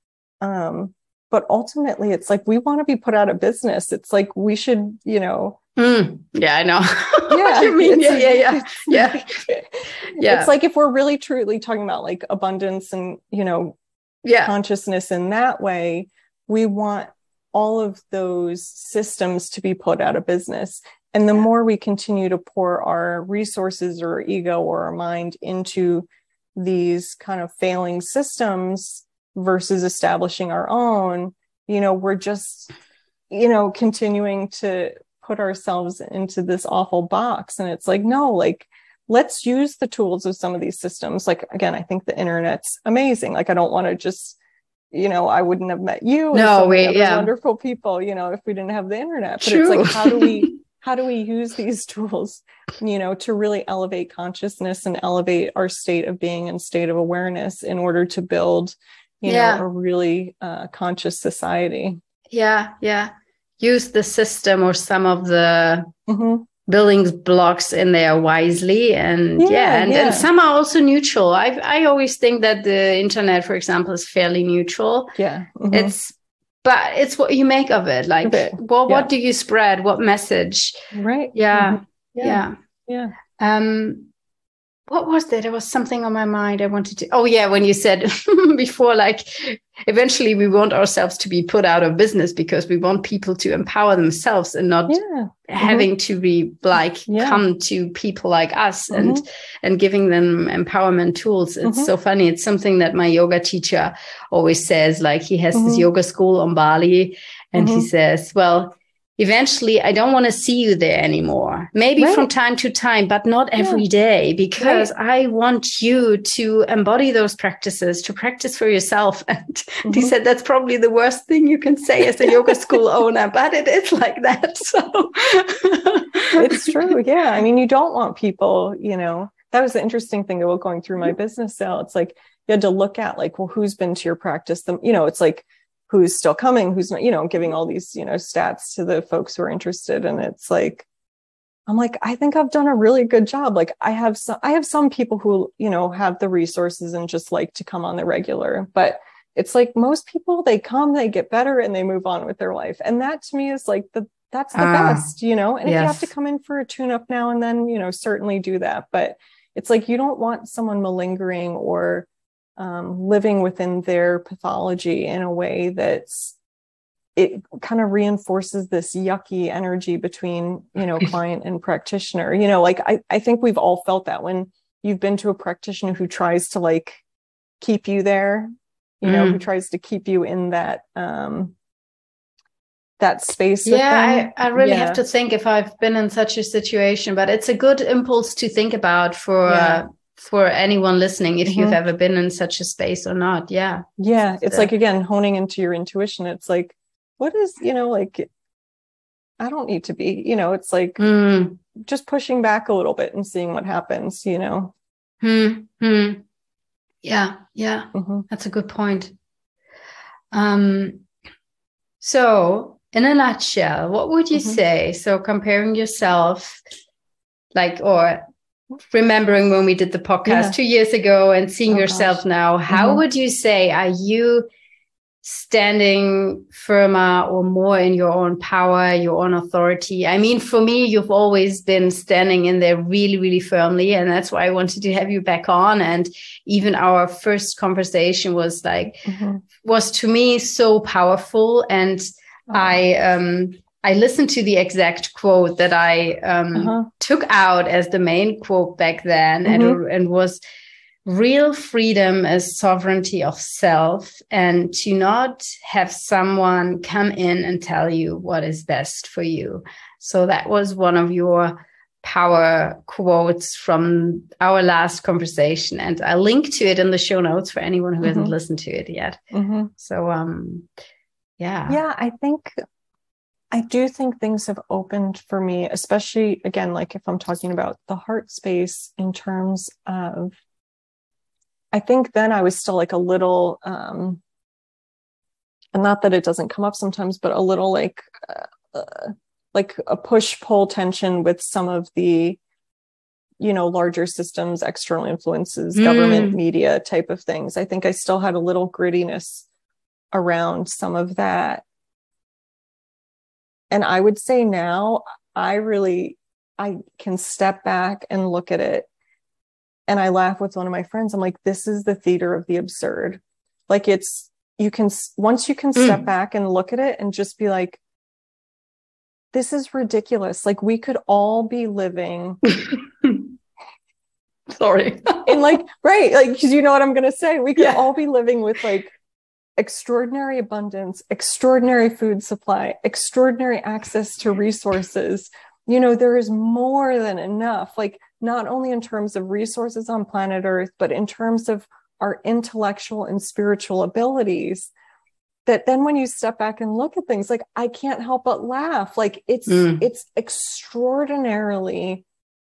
But ultimately, it's like, we want to be put out of business. It's like, we should, you know. Yeah, I know. What you mean? Yeah. It's like, if we're really truly talking about like abundance and, you know, consciousness in that way, we want all of those systems to be put out of business. And the more we continue to pour our resources or our ego or our mind into these kind of failing systems versus establishing our own, you know, we're just, you know, continuing to put ourselves into this awful box. And it's like, no, like, let's use the tools of some of these systems. Like, again, I think the internet's amazing. Like, I don't want to just, you know, I wouldn't have met you and so many other wonderful people, you know, if we didn't have the internet. But it's like, how do we use these tools, you know, to really elevate consciousness and elevate our state of being and state of awareness in order to build, you know, a really conscious society. Use the system or some of the building blocks in there wisely. And and some are also neutral. I always think that the internet, for example, is fairly neutral. But it's what you make of it. Like, what do you spread? What message? Right. Yeah. What was there? There was something on my mind I wanted to. When you said before, like, eventually we want ourselves to be put out of business because we want people to empower themselves and not having to be like come to people like us and giving them empowerment tools. It's so funny. It's something that my yoga teacher always says. Like, he has this yoga school on Bali, and he says, well, eventually, I don't want to see you there anymore. Maybe from time to time, but not every day, because I want you to embody those practices, to practice for yourself. And he said that's probably the worst thing you can say as a yoga school owner, but it is like that. So it's true. Yeah. I mean, you don't want people, that was the interesting thing about going through my business sale. It's like, you had to look at like, well, who's been to your practice? It's like, who's still coming, who's not, giving all these, stats to the folks who are interested. And it's like, I'm like, I think I've done a really good job. Like, I have some people who, have the resources and just like to come on the regular, but it's like most people, they come, they get better, and they move on with their life. And that to me is like that's the best, and if you have to come in for a tune-up now and then, certainly do that. But it's like, you don't want someone malingering or living within their pathology in a way it kind of reinforces this yucky energy between, client and practitioner. Like I think we've all felt that when you've been to a practitioner who tries to like keep you there, who tries to keep you in that space. I really have to think if I've been in such a situation, but it's a good impulse to think about for anyone listening, if you've ever been in such a space or not. It's like, again, honing into your intuition. It's like, what is, like, I don't need to be, it's like just pushing back a little bit and seeing what happens, That's a good point. So in a nutshell, what would you say? So comparing yourself, like, or remembering when we did the podcast 2 years ago and seeing yourself now, how would you say, are you standing firmer or more in your own power, your own authority? I mean, for me, you've always been standing in there really, really firmly. And that's why I wanted to have you back on. And even our first conversation was like, was to me so powerful. And I listened to the exact quote that I took out as the main quote back then, and was, real freedom is sovereignty of self, and to not have someone come in and tell you what is best for you. So that was one of your power quotes from our last conversation, and I'll link to it in the show notes for anyone who hasn't listened to it yet. So I do think things have opened for me, especially, again, like if I'm talking about the heart space in terms of, I think then I was still like a little, and not that it doesn't come up sometimes, but a little like a push-pull tension with some of the, larger systems, external influences, government, media type of things. I think I still had a little grittiness around some of that. And I would say now I can step back and look at it. And I laugh with one of my friends. I'm like, this is the theater of the absurd. Like once you can step back and look at it and just be like, this is ridiculous. Like, we could all be living. Sorry. In like, right. Like, cause you know what I'm going to say? We could all be living with like extraordinary abundance, extraordinary food supply, extraordinary access to resources. There is more than enough, like not only in terms of resources on planet Earth, but in terms of our intellectual and spiritual abilities, that then when you step back and look at things, like, I can't help but laugh. Like, it's extraordinarily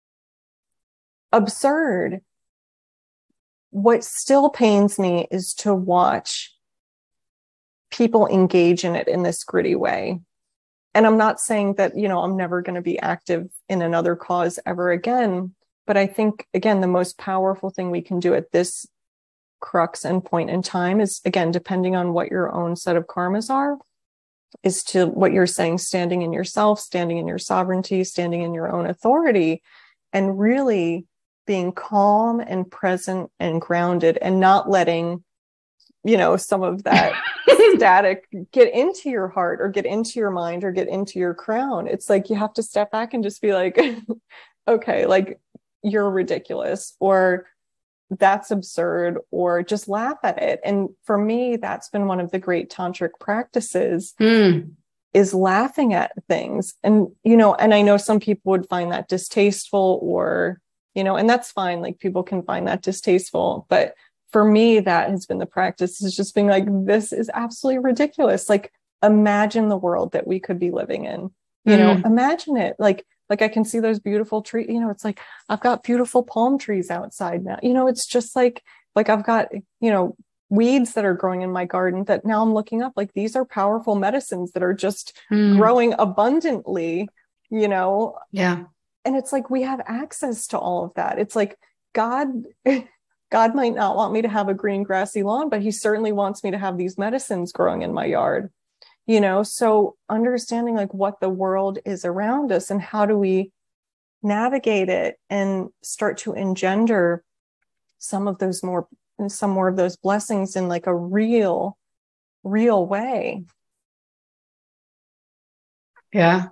absurd. What still pains me is to watch people engage in it in this gritty way. and I'm not saying that, I'm never going to be active in another cause ever again. But I think, again, the most powerful thing we can do at this crux and point in time is, again, depending on what your own set of karmas are, is to what you're saying, standing in yourself, standing in your sovereignty, standing in your own authority, and really being calm and present and grounded, and not letting, some of that static get into your heart or get into your mind or get into your crown. It's like you have to step back and just be like, okay, like, you're ridiculous, or that's absurd, or just laugh at it. And for me, that's been one of the great tantric practices, is laughing at things. And, and I know some people would find that distasteful, or, and that's fine. Like, people can find that distasteful. But for me, that has been the practice, is just being like, this is absolutely ridiculous. Like, imagine the world that we could be living in, imagine it. Like I can see those beautiful trees, it's like, I've got beautiful palm trees outside now, it's just like I've got, weeds that are growing in my garden that now I'm looking up, like, these are powerful medicines that are just growing abundantly, Yeah. And it's like, we have access to all of that. It's like, God might not want me to have a green grassy lawn, but he certainly wants me to have these medicines growing in my yard. So understanding, like, what the world is around us and how do we navigate it and start to engender some more of those blessings in, like, a real way. Yeah.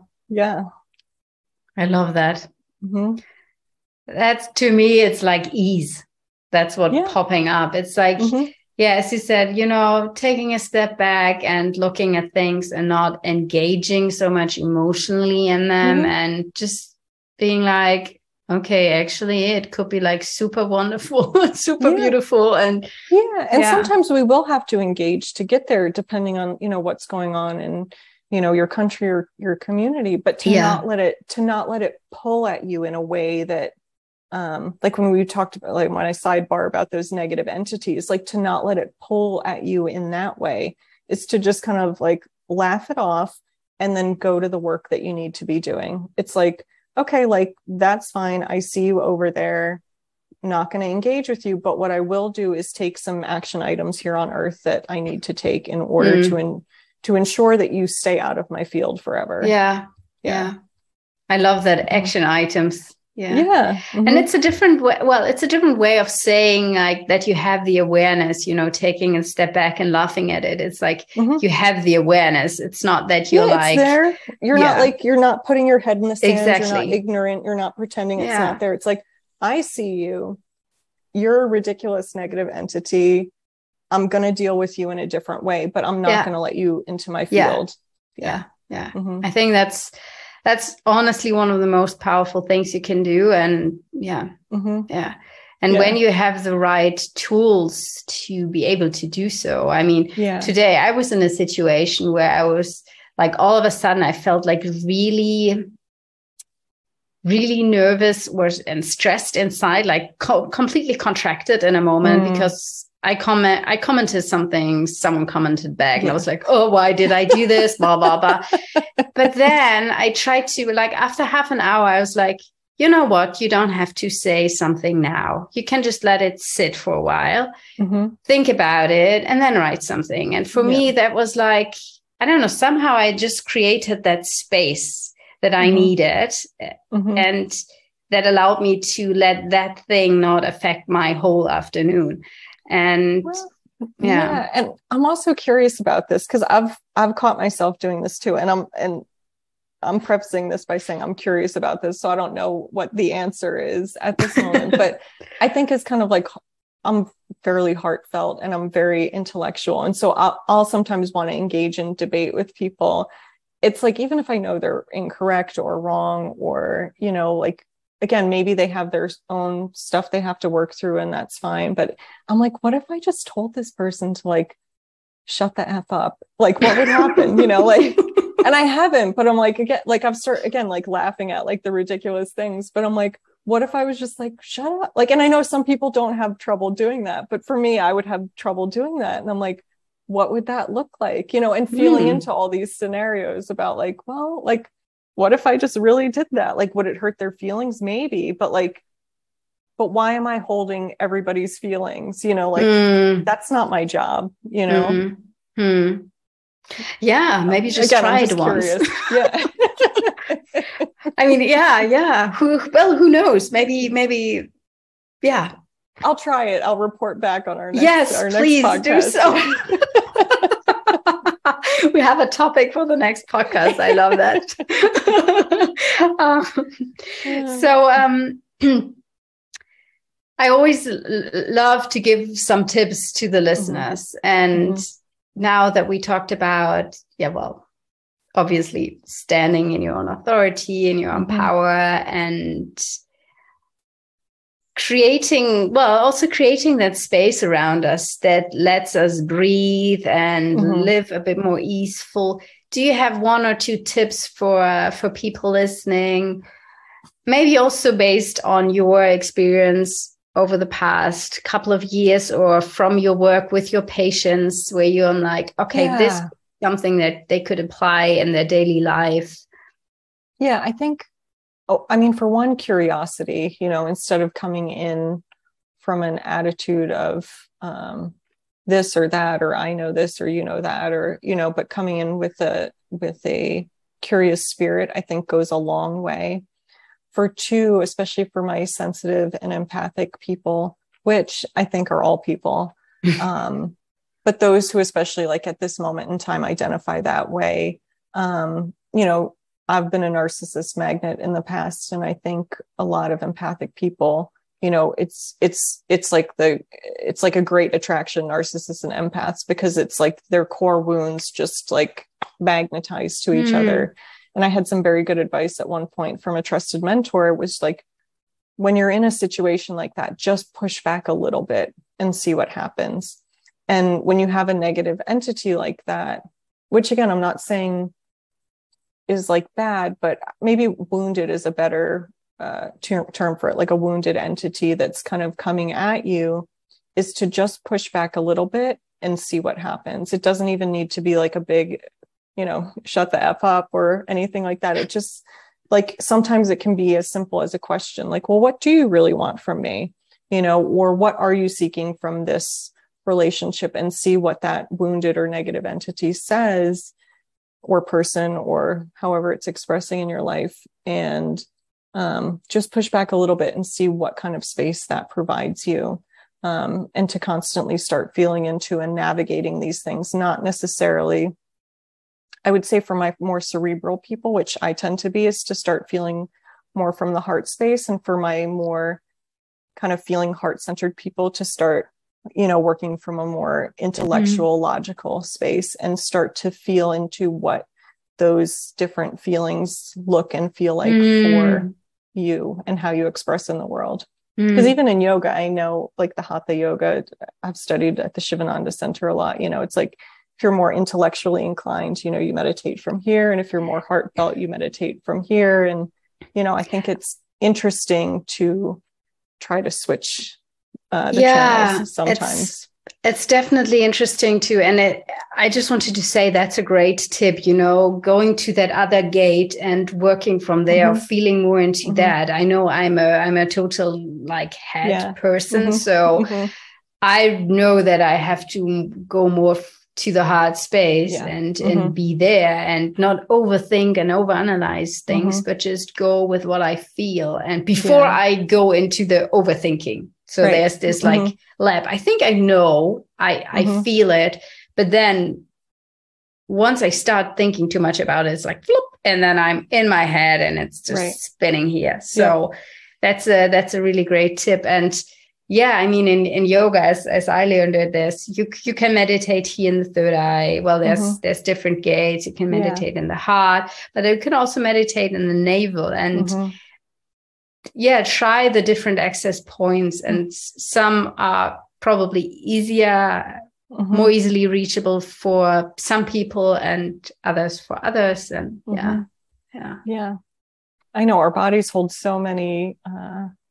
I love that. That's, to me, it's like ease. That's what popping up. It's like, as you said, taking a step back and looking at things and not engaging so much emotionally in them, and just being like, okay, actually, it could be like super wonderful, super beautiful. And sometimes we will have to engage to get there, depending on, what's going on in, your country or your community, but to not let it pull at you in a way that, like when we talked about, like, when I sidebar about those negative entities, like, to not let it pull at you in that way, is to just kind of, like, laugh it off and then go to the work that you need to be doing. It's like, okay, like, that's fine. I see you over there. Not going to engage with you, but what I will do is take some action items here on earth that I need to take in order to ensure that you stay out of my field forever. Yeah. I love that, action items. And it's a different way. Well, it's a different way of saying, like, that you have the awareness, taking a step back and laughing at it. It's like, you have the awareness. It's not that you're like, there. You're not like, you're not putting your head in the sand. Exactly. You're not ignorant. You're not pretending it's not there. It's like, I see you. You're a ridiculous negative entity. I'm going to deal with you in a different way, but I'm not going to let you into my field. I think that's honestly one of the most powerful things you can do. And when you have the right tools to be able to do so. I mean, today I was in a situation where I was like, all of a sudden I felt like really, really nervous and stressed inside, like completely contracted in a moment, because I commented something, someone commented back, and I was like, oh, why did I do this? Blah, blah, blah. But then I tried to, like, after half an hour, I was like, you know what? You don't have to say something now. You can just let it sit for a while, think about it, and then write something. And for me, that was like, I don't know, somehow I just created that space that I needed, and that allowed me to let that thing not affect my whole afternoon. And and I'm also curious about this, because I've caught myself doing this too, and I'm prefacing this by saying I'm curious about this, so I don't know what the answer is at this moment. But I think it's kind of like, I'm fairly heartfelt and I'm very intellectual, and so I'll sometimes want to engage in debate with people. It's like, even if I know they're incorrect or wrong, or, like, again, maybe they have their own stuff they have to work through, and that's fine. But I'm like, what if I just told this person to, like, shut the F up? Like, what would happen? Like, and I haven't, but I'm like, again, like, like, laughing at, like, the ridiculous things, but I'm like, what if I was just like, shut up? Like, and I know some people don't have trouble doing that, but for me, I would have trouble doing that. And I'm like, what would that look like? And feeling into all these scenarios about like, well, like, what if I just really did that? Like, would it hurt their feelings? Maybe, but why am I holding everybody's feelings? That's not my job, Yeah, maybe just Again, try it once. Yeah. I mean, yeah. Who knows? Maybe, yeah. I'll try it. I'll report back on our next, yes, please podcast. Do so. We have a topic for the next podcast. I love that. I always love to give some tips to the listeners. And now that we talked about, obviously standing in your own authority, in your own power, and creating that space around us that lets us breathe and live a bit more easeful. Do you have one or two tips for people listening? Maybe also based on your experience over the past couple of years, or from your work with your patients, where you're like, okay, this is something that they could apply in their daily life. Yeah, I think, for one, curiosity, instead of coming in from an attitude of this or that, or I know this, or that, or, but coming in with a curious spirit, I think goes a long way. For two, especially for my sensitive and empathic people, which I think are all people, but those who especially like at this moment in time identify that way, I've been a narcissist magnet in the past, and I think a lot of empathic people, it's like a great attraction, narcissists and empaths, because it's like their core wounds just like magnetize to each other. And I had some very good advice at one point from a trusted mentor. It was like, when you're in a situation like that, just push back a little bit and see what happens. And when you have a negative entity like that, which again, I'm not saying is like bad, but maybe wounded is a better term for it, like a wounded entity that's kind of coming at you, is to just push back a little bit and see what happens. It doesn't even need to be like a big, shut the F up or anything like that. It just, like, sometimes it can be as simple as a question, like, well, what do you really want from me? Or what are you seeking from this relationship? And see what that wounded or negative entity says, or person, or however it's expressing in your life. And just push back a little bit and see what kind of space that provides you. And to constantly start feeling into and navigating these things, not necessarily, I would say for my more cerebral people, which I tend to be, is to start feeling more from the heart space, and for my more kind of feeling heart-centered people to start, working from a more intellectual, logical space, and start to feel into what those different feelings look and feel like for you and how you express in the world. Because even in yoga, I know, like the Hatha yoga, I've studied at the Shivananda Center a lot. It's like, if you're more intellectually inclined, you meditate from here. And if you're more heartfelt, you meditate from here. And, I think it's interesting to try to switch the channels sometimes. It's definitely interesting too. And I just wanted to say that's a great tip, going to that other gate and working from there, feeling more into that. I know I'm a total like head person. So I know that I have to go more to the heart space and be there, and not overthink and overanalyze things, but just go with what I feel. And before I go into the overthinking. So there's this like lab. I think I know, I feel it. But then once I start thinking too much about it, it's like, flip, and then I'm in my head and it's just spinning here. So that's a really great tip. And yeah, I mean, in yoga, as I learned it, you can meditate here in the third eye. Well, there's different gates. You can meditate in the heart, but you can also meditate in the navel, and try the different access points. And some are probably easier, more easily reachable for some people, and others for others. And I know our bodies hold so many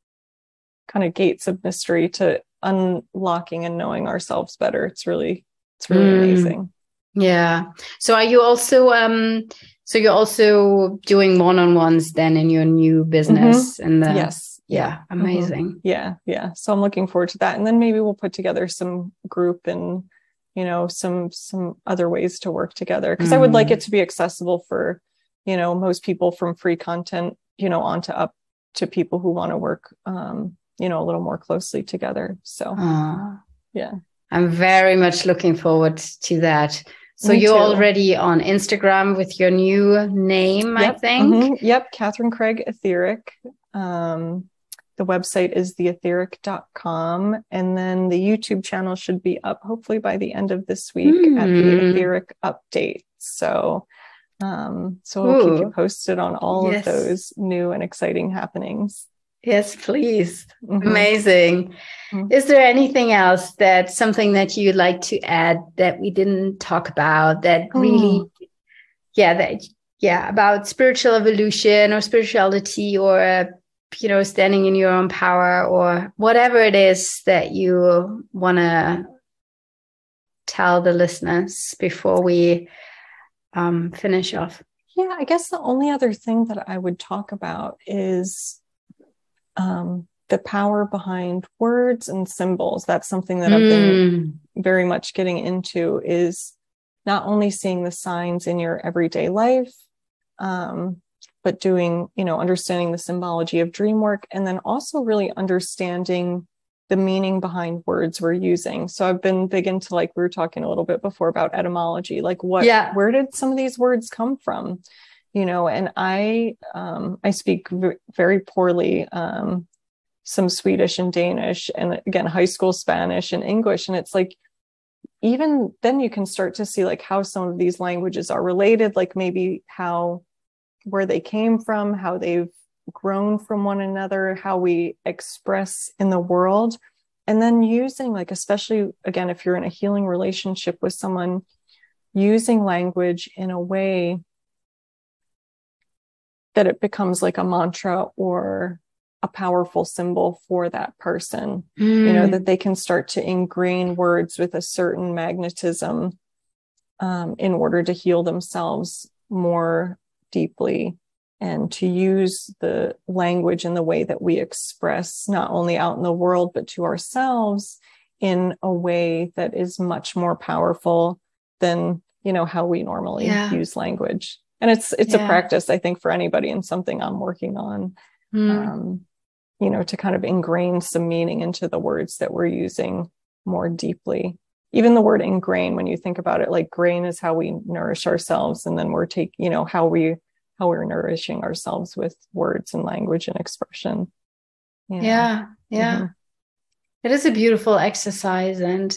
kind of gates of mystery to unlocking and knowing ourselves better. It's really It's really amazing. Yeah. So are you also so you're also doing one-on-ones then in your new business? And yes. Yeah. Amazing. Yeah. So I'm looking forward to that. And then maybe we'll put together some group and, you know, some other ways to work together. Because I would like it to be accessible for, you know, most people, from free content, you know, on to up to people who want to work, you know, a little more closely together. So yeah. I'm very much looking forward to that. So Me you're too. already on Instagram with your new name, I think. Yep. Catherine Craig Etheric. The website is theetheric.com. And then the YouTube channel should be up hopefully by the end of this week at the Etheric Update. So, so we'll keep you posted on all of those new and exciting happenings. Yes, please. Amazing. Is there anything else something that you'd like to add that we didn't talk about that really, about spiritual evolution or spirituality or, you know, standing in your own power or whatever it is that you want to tell the listeners before we finish off? Yeah, I guess the only other thing that I would talk about is the power behind words and symbols. That's something that I've been very much getting into, is not only seeing the signs in your everyday life, but doing, you know, understanding the symbology of dream work, and then also really understanding the meaning behind words we're using. So I've been big into, like we were talking a little bit before about etymology, like where did some of these words come from? You know, and I speak very poorly, some Swedish and Danish, and again, high school Spanish and English. And it's like, even then you can start to see like how some of these languages are related, like maybe where they came from, how they've grown from one another, how we express in the world. And then using, like, especially again, if you're in a healing relationship with someone, using language in a way that it becomes like a mantra or a powerful symbol for that person, you know, that they can start to ingrain words with a certain magnetism in order to heal themselves more deeply, and to use the language in the way that we express not only out in the world, but to ourselves in a way that is much more powerful than, you know, how we normally use language. And it's a practice, I think, for anybody, and something I'm working on, you know, to kind of ingrain some meaning into the words that we're using more deeply. Even the word ingrain, when you think about it, like grain is how we nourish ourselves. And then we're you know, how we're nourishing ourselves with words and language and expression. You know? Yeah. It is a beautiful exercise. And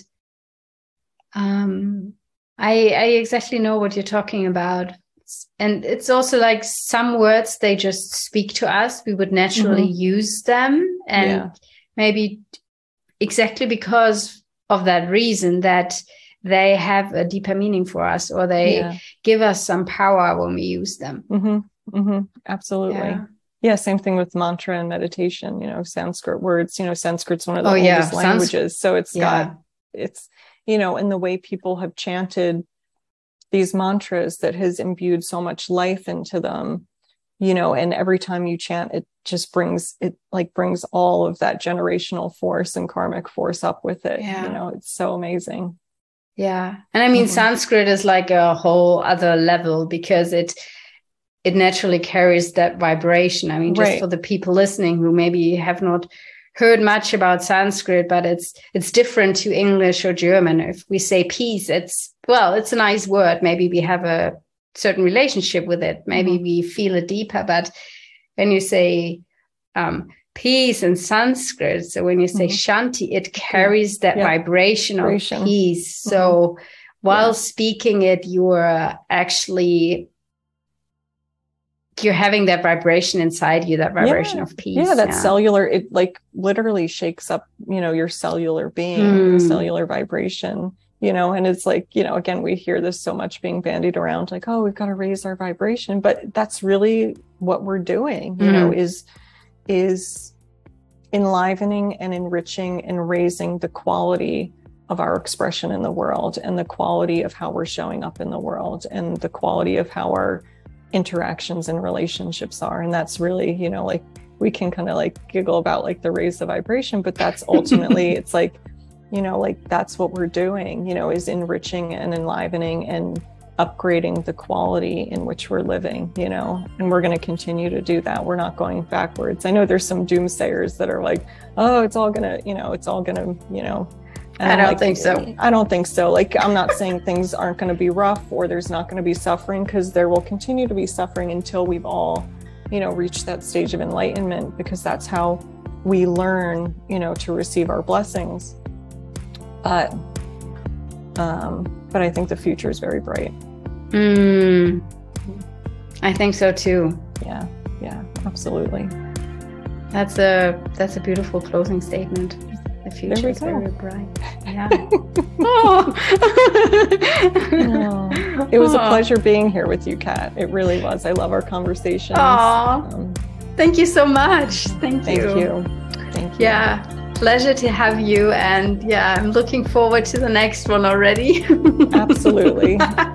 I exactly know what you're talking about. And it's also like some words, they just speak to us. We would naturally use them. And maybe exactly because of that reason, that they have a deeper meaning for us, or they give us some power when we use them. Absolutely. Yeah. Same thing with mantra and meditation, you know, Sanskrit words, you know, Sanskrit's one of the oldest languages. So it's it's, you know, in the way people have chanted these mantras that has imbued so much life into them, you know, and every time you chant, it just brings all of that generational force and karmic force up with it. You know, it's so amazing. Yeah. And I mean, Sanskrit is like a whole other level, because it naturally carries that vibration. I mean, just for the people listening who maybe have not heard much about Sanskrit, but it's different to English or German. If we say peace, it's a nice word. Maybe we have a certain relationship with it. Maybe we feel it deeper. But when you say peace in Sanskrit, so when you say Shanti, it carries that vibration of peace. So while speaking it, you're having that vibration inside you, that vibration of peace. Yeah, that cellular, it like literally shakes up, you know, your cellular being, cellular vibration, you know, and it's like, you know, again, we hear this so much being bandied around, like, oh, we've got to raise our vibration. But that's really what we're doing, you know, is enlivening and enriching and raising the quality of our expression in the world, and the quality of how we're showing up in the world, and the quality of how our interactions and relationships are. And that's really, you know, like, we can kind of like giggle about like the raise the vibration, but that's ultimately, it's like, you know, like that's what we're doing, you know, is enriching and enlivening and upgrading the quality in which we're living, you know, and we're going to continue to do that. We're not going backwards. I know there's some doomsayers that are like, oh, it's all going to, you know, it's all going to, you know, I don't think so. I don't think so. Like, I'm not saying things aren't going to be rough or there's not going to be suffering, because there will continue to be suffering until we've all, you know, reached that stage of enlightenment, because that's how we learn, you know, to receive our blessings. But I think the future is very bright. I think so too. Yeah, absolutely. That's a beautiful closing statement. The future is very bright. Yeah. It was a pleasure being here with you, Kat. It really was. I love our conversations. Thank you so much. Thank you. Yeah, pleasure to have you. And yeah, I'm looking forward to the next one already. Absolutely.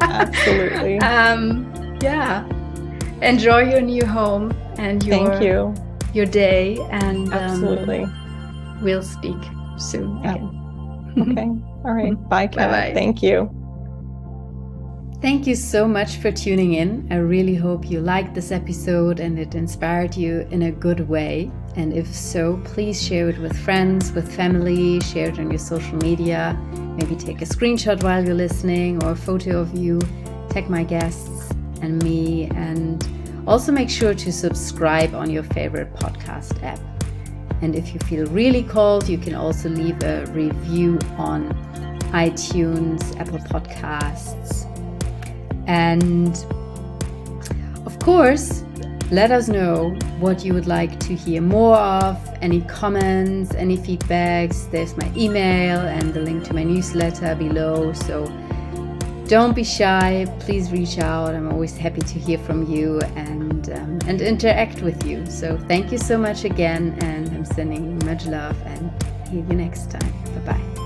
Yeah. Enjoy your new home and your day. And absolutely. We'll speak soon again. Okay. All right. Bye, Kat. Bye-bye. Thank you. Thank you so much for tuning in. I really hope you liked this episode and it inspired you in a good way. And if so, please share it with friends, with family, share it on your social media. Maybe take a screenshot while you're listening, or a photo of you. Tag my guests and me. And also make sure to subscribe on your favorite podcast app. And if you feel really called, you can also leave a review on iTunes, Apple Podcasts. And of course, let us know what you would like to hear more of, any comments, any feedbacks. There's my email and the link to my newsletter below. So don't be shy, please reach out. I'm always happy to hear from you and interact with you. So thank you so much again, and I'm sending much love, and see you next time. Bye-bye.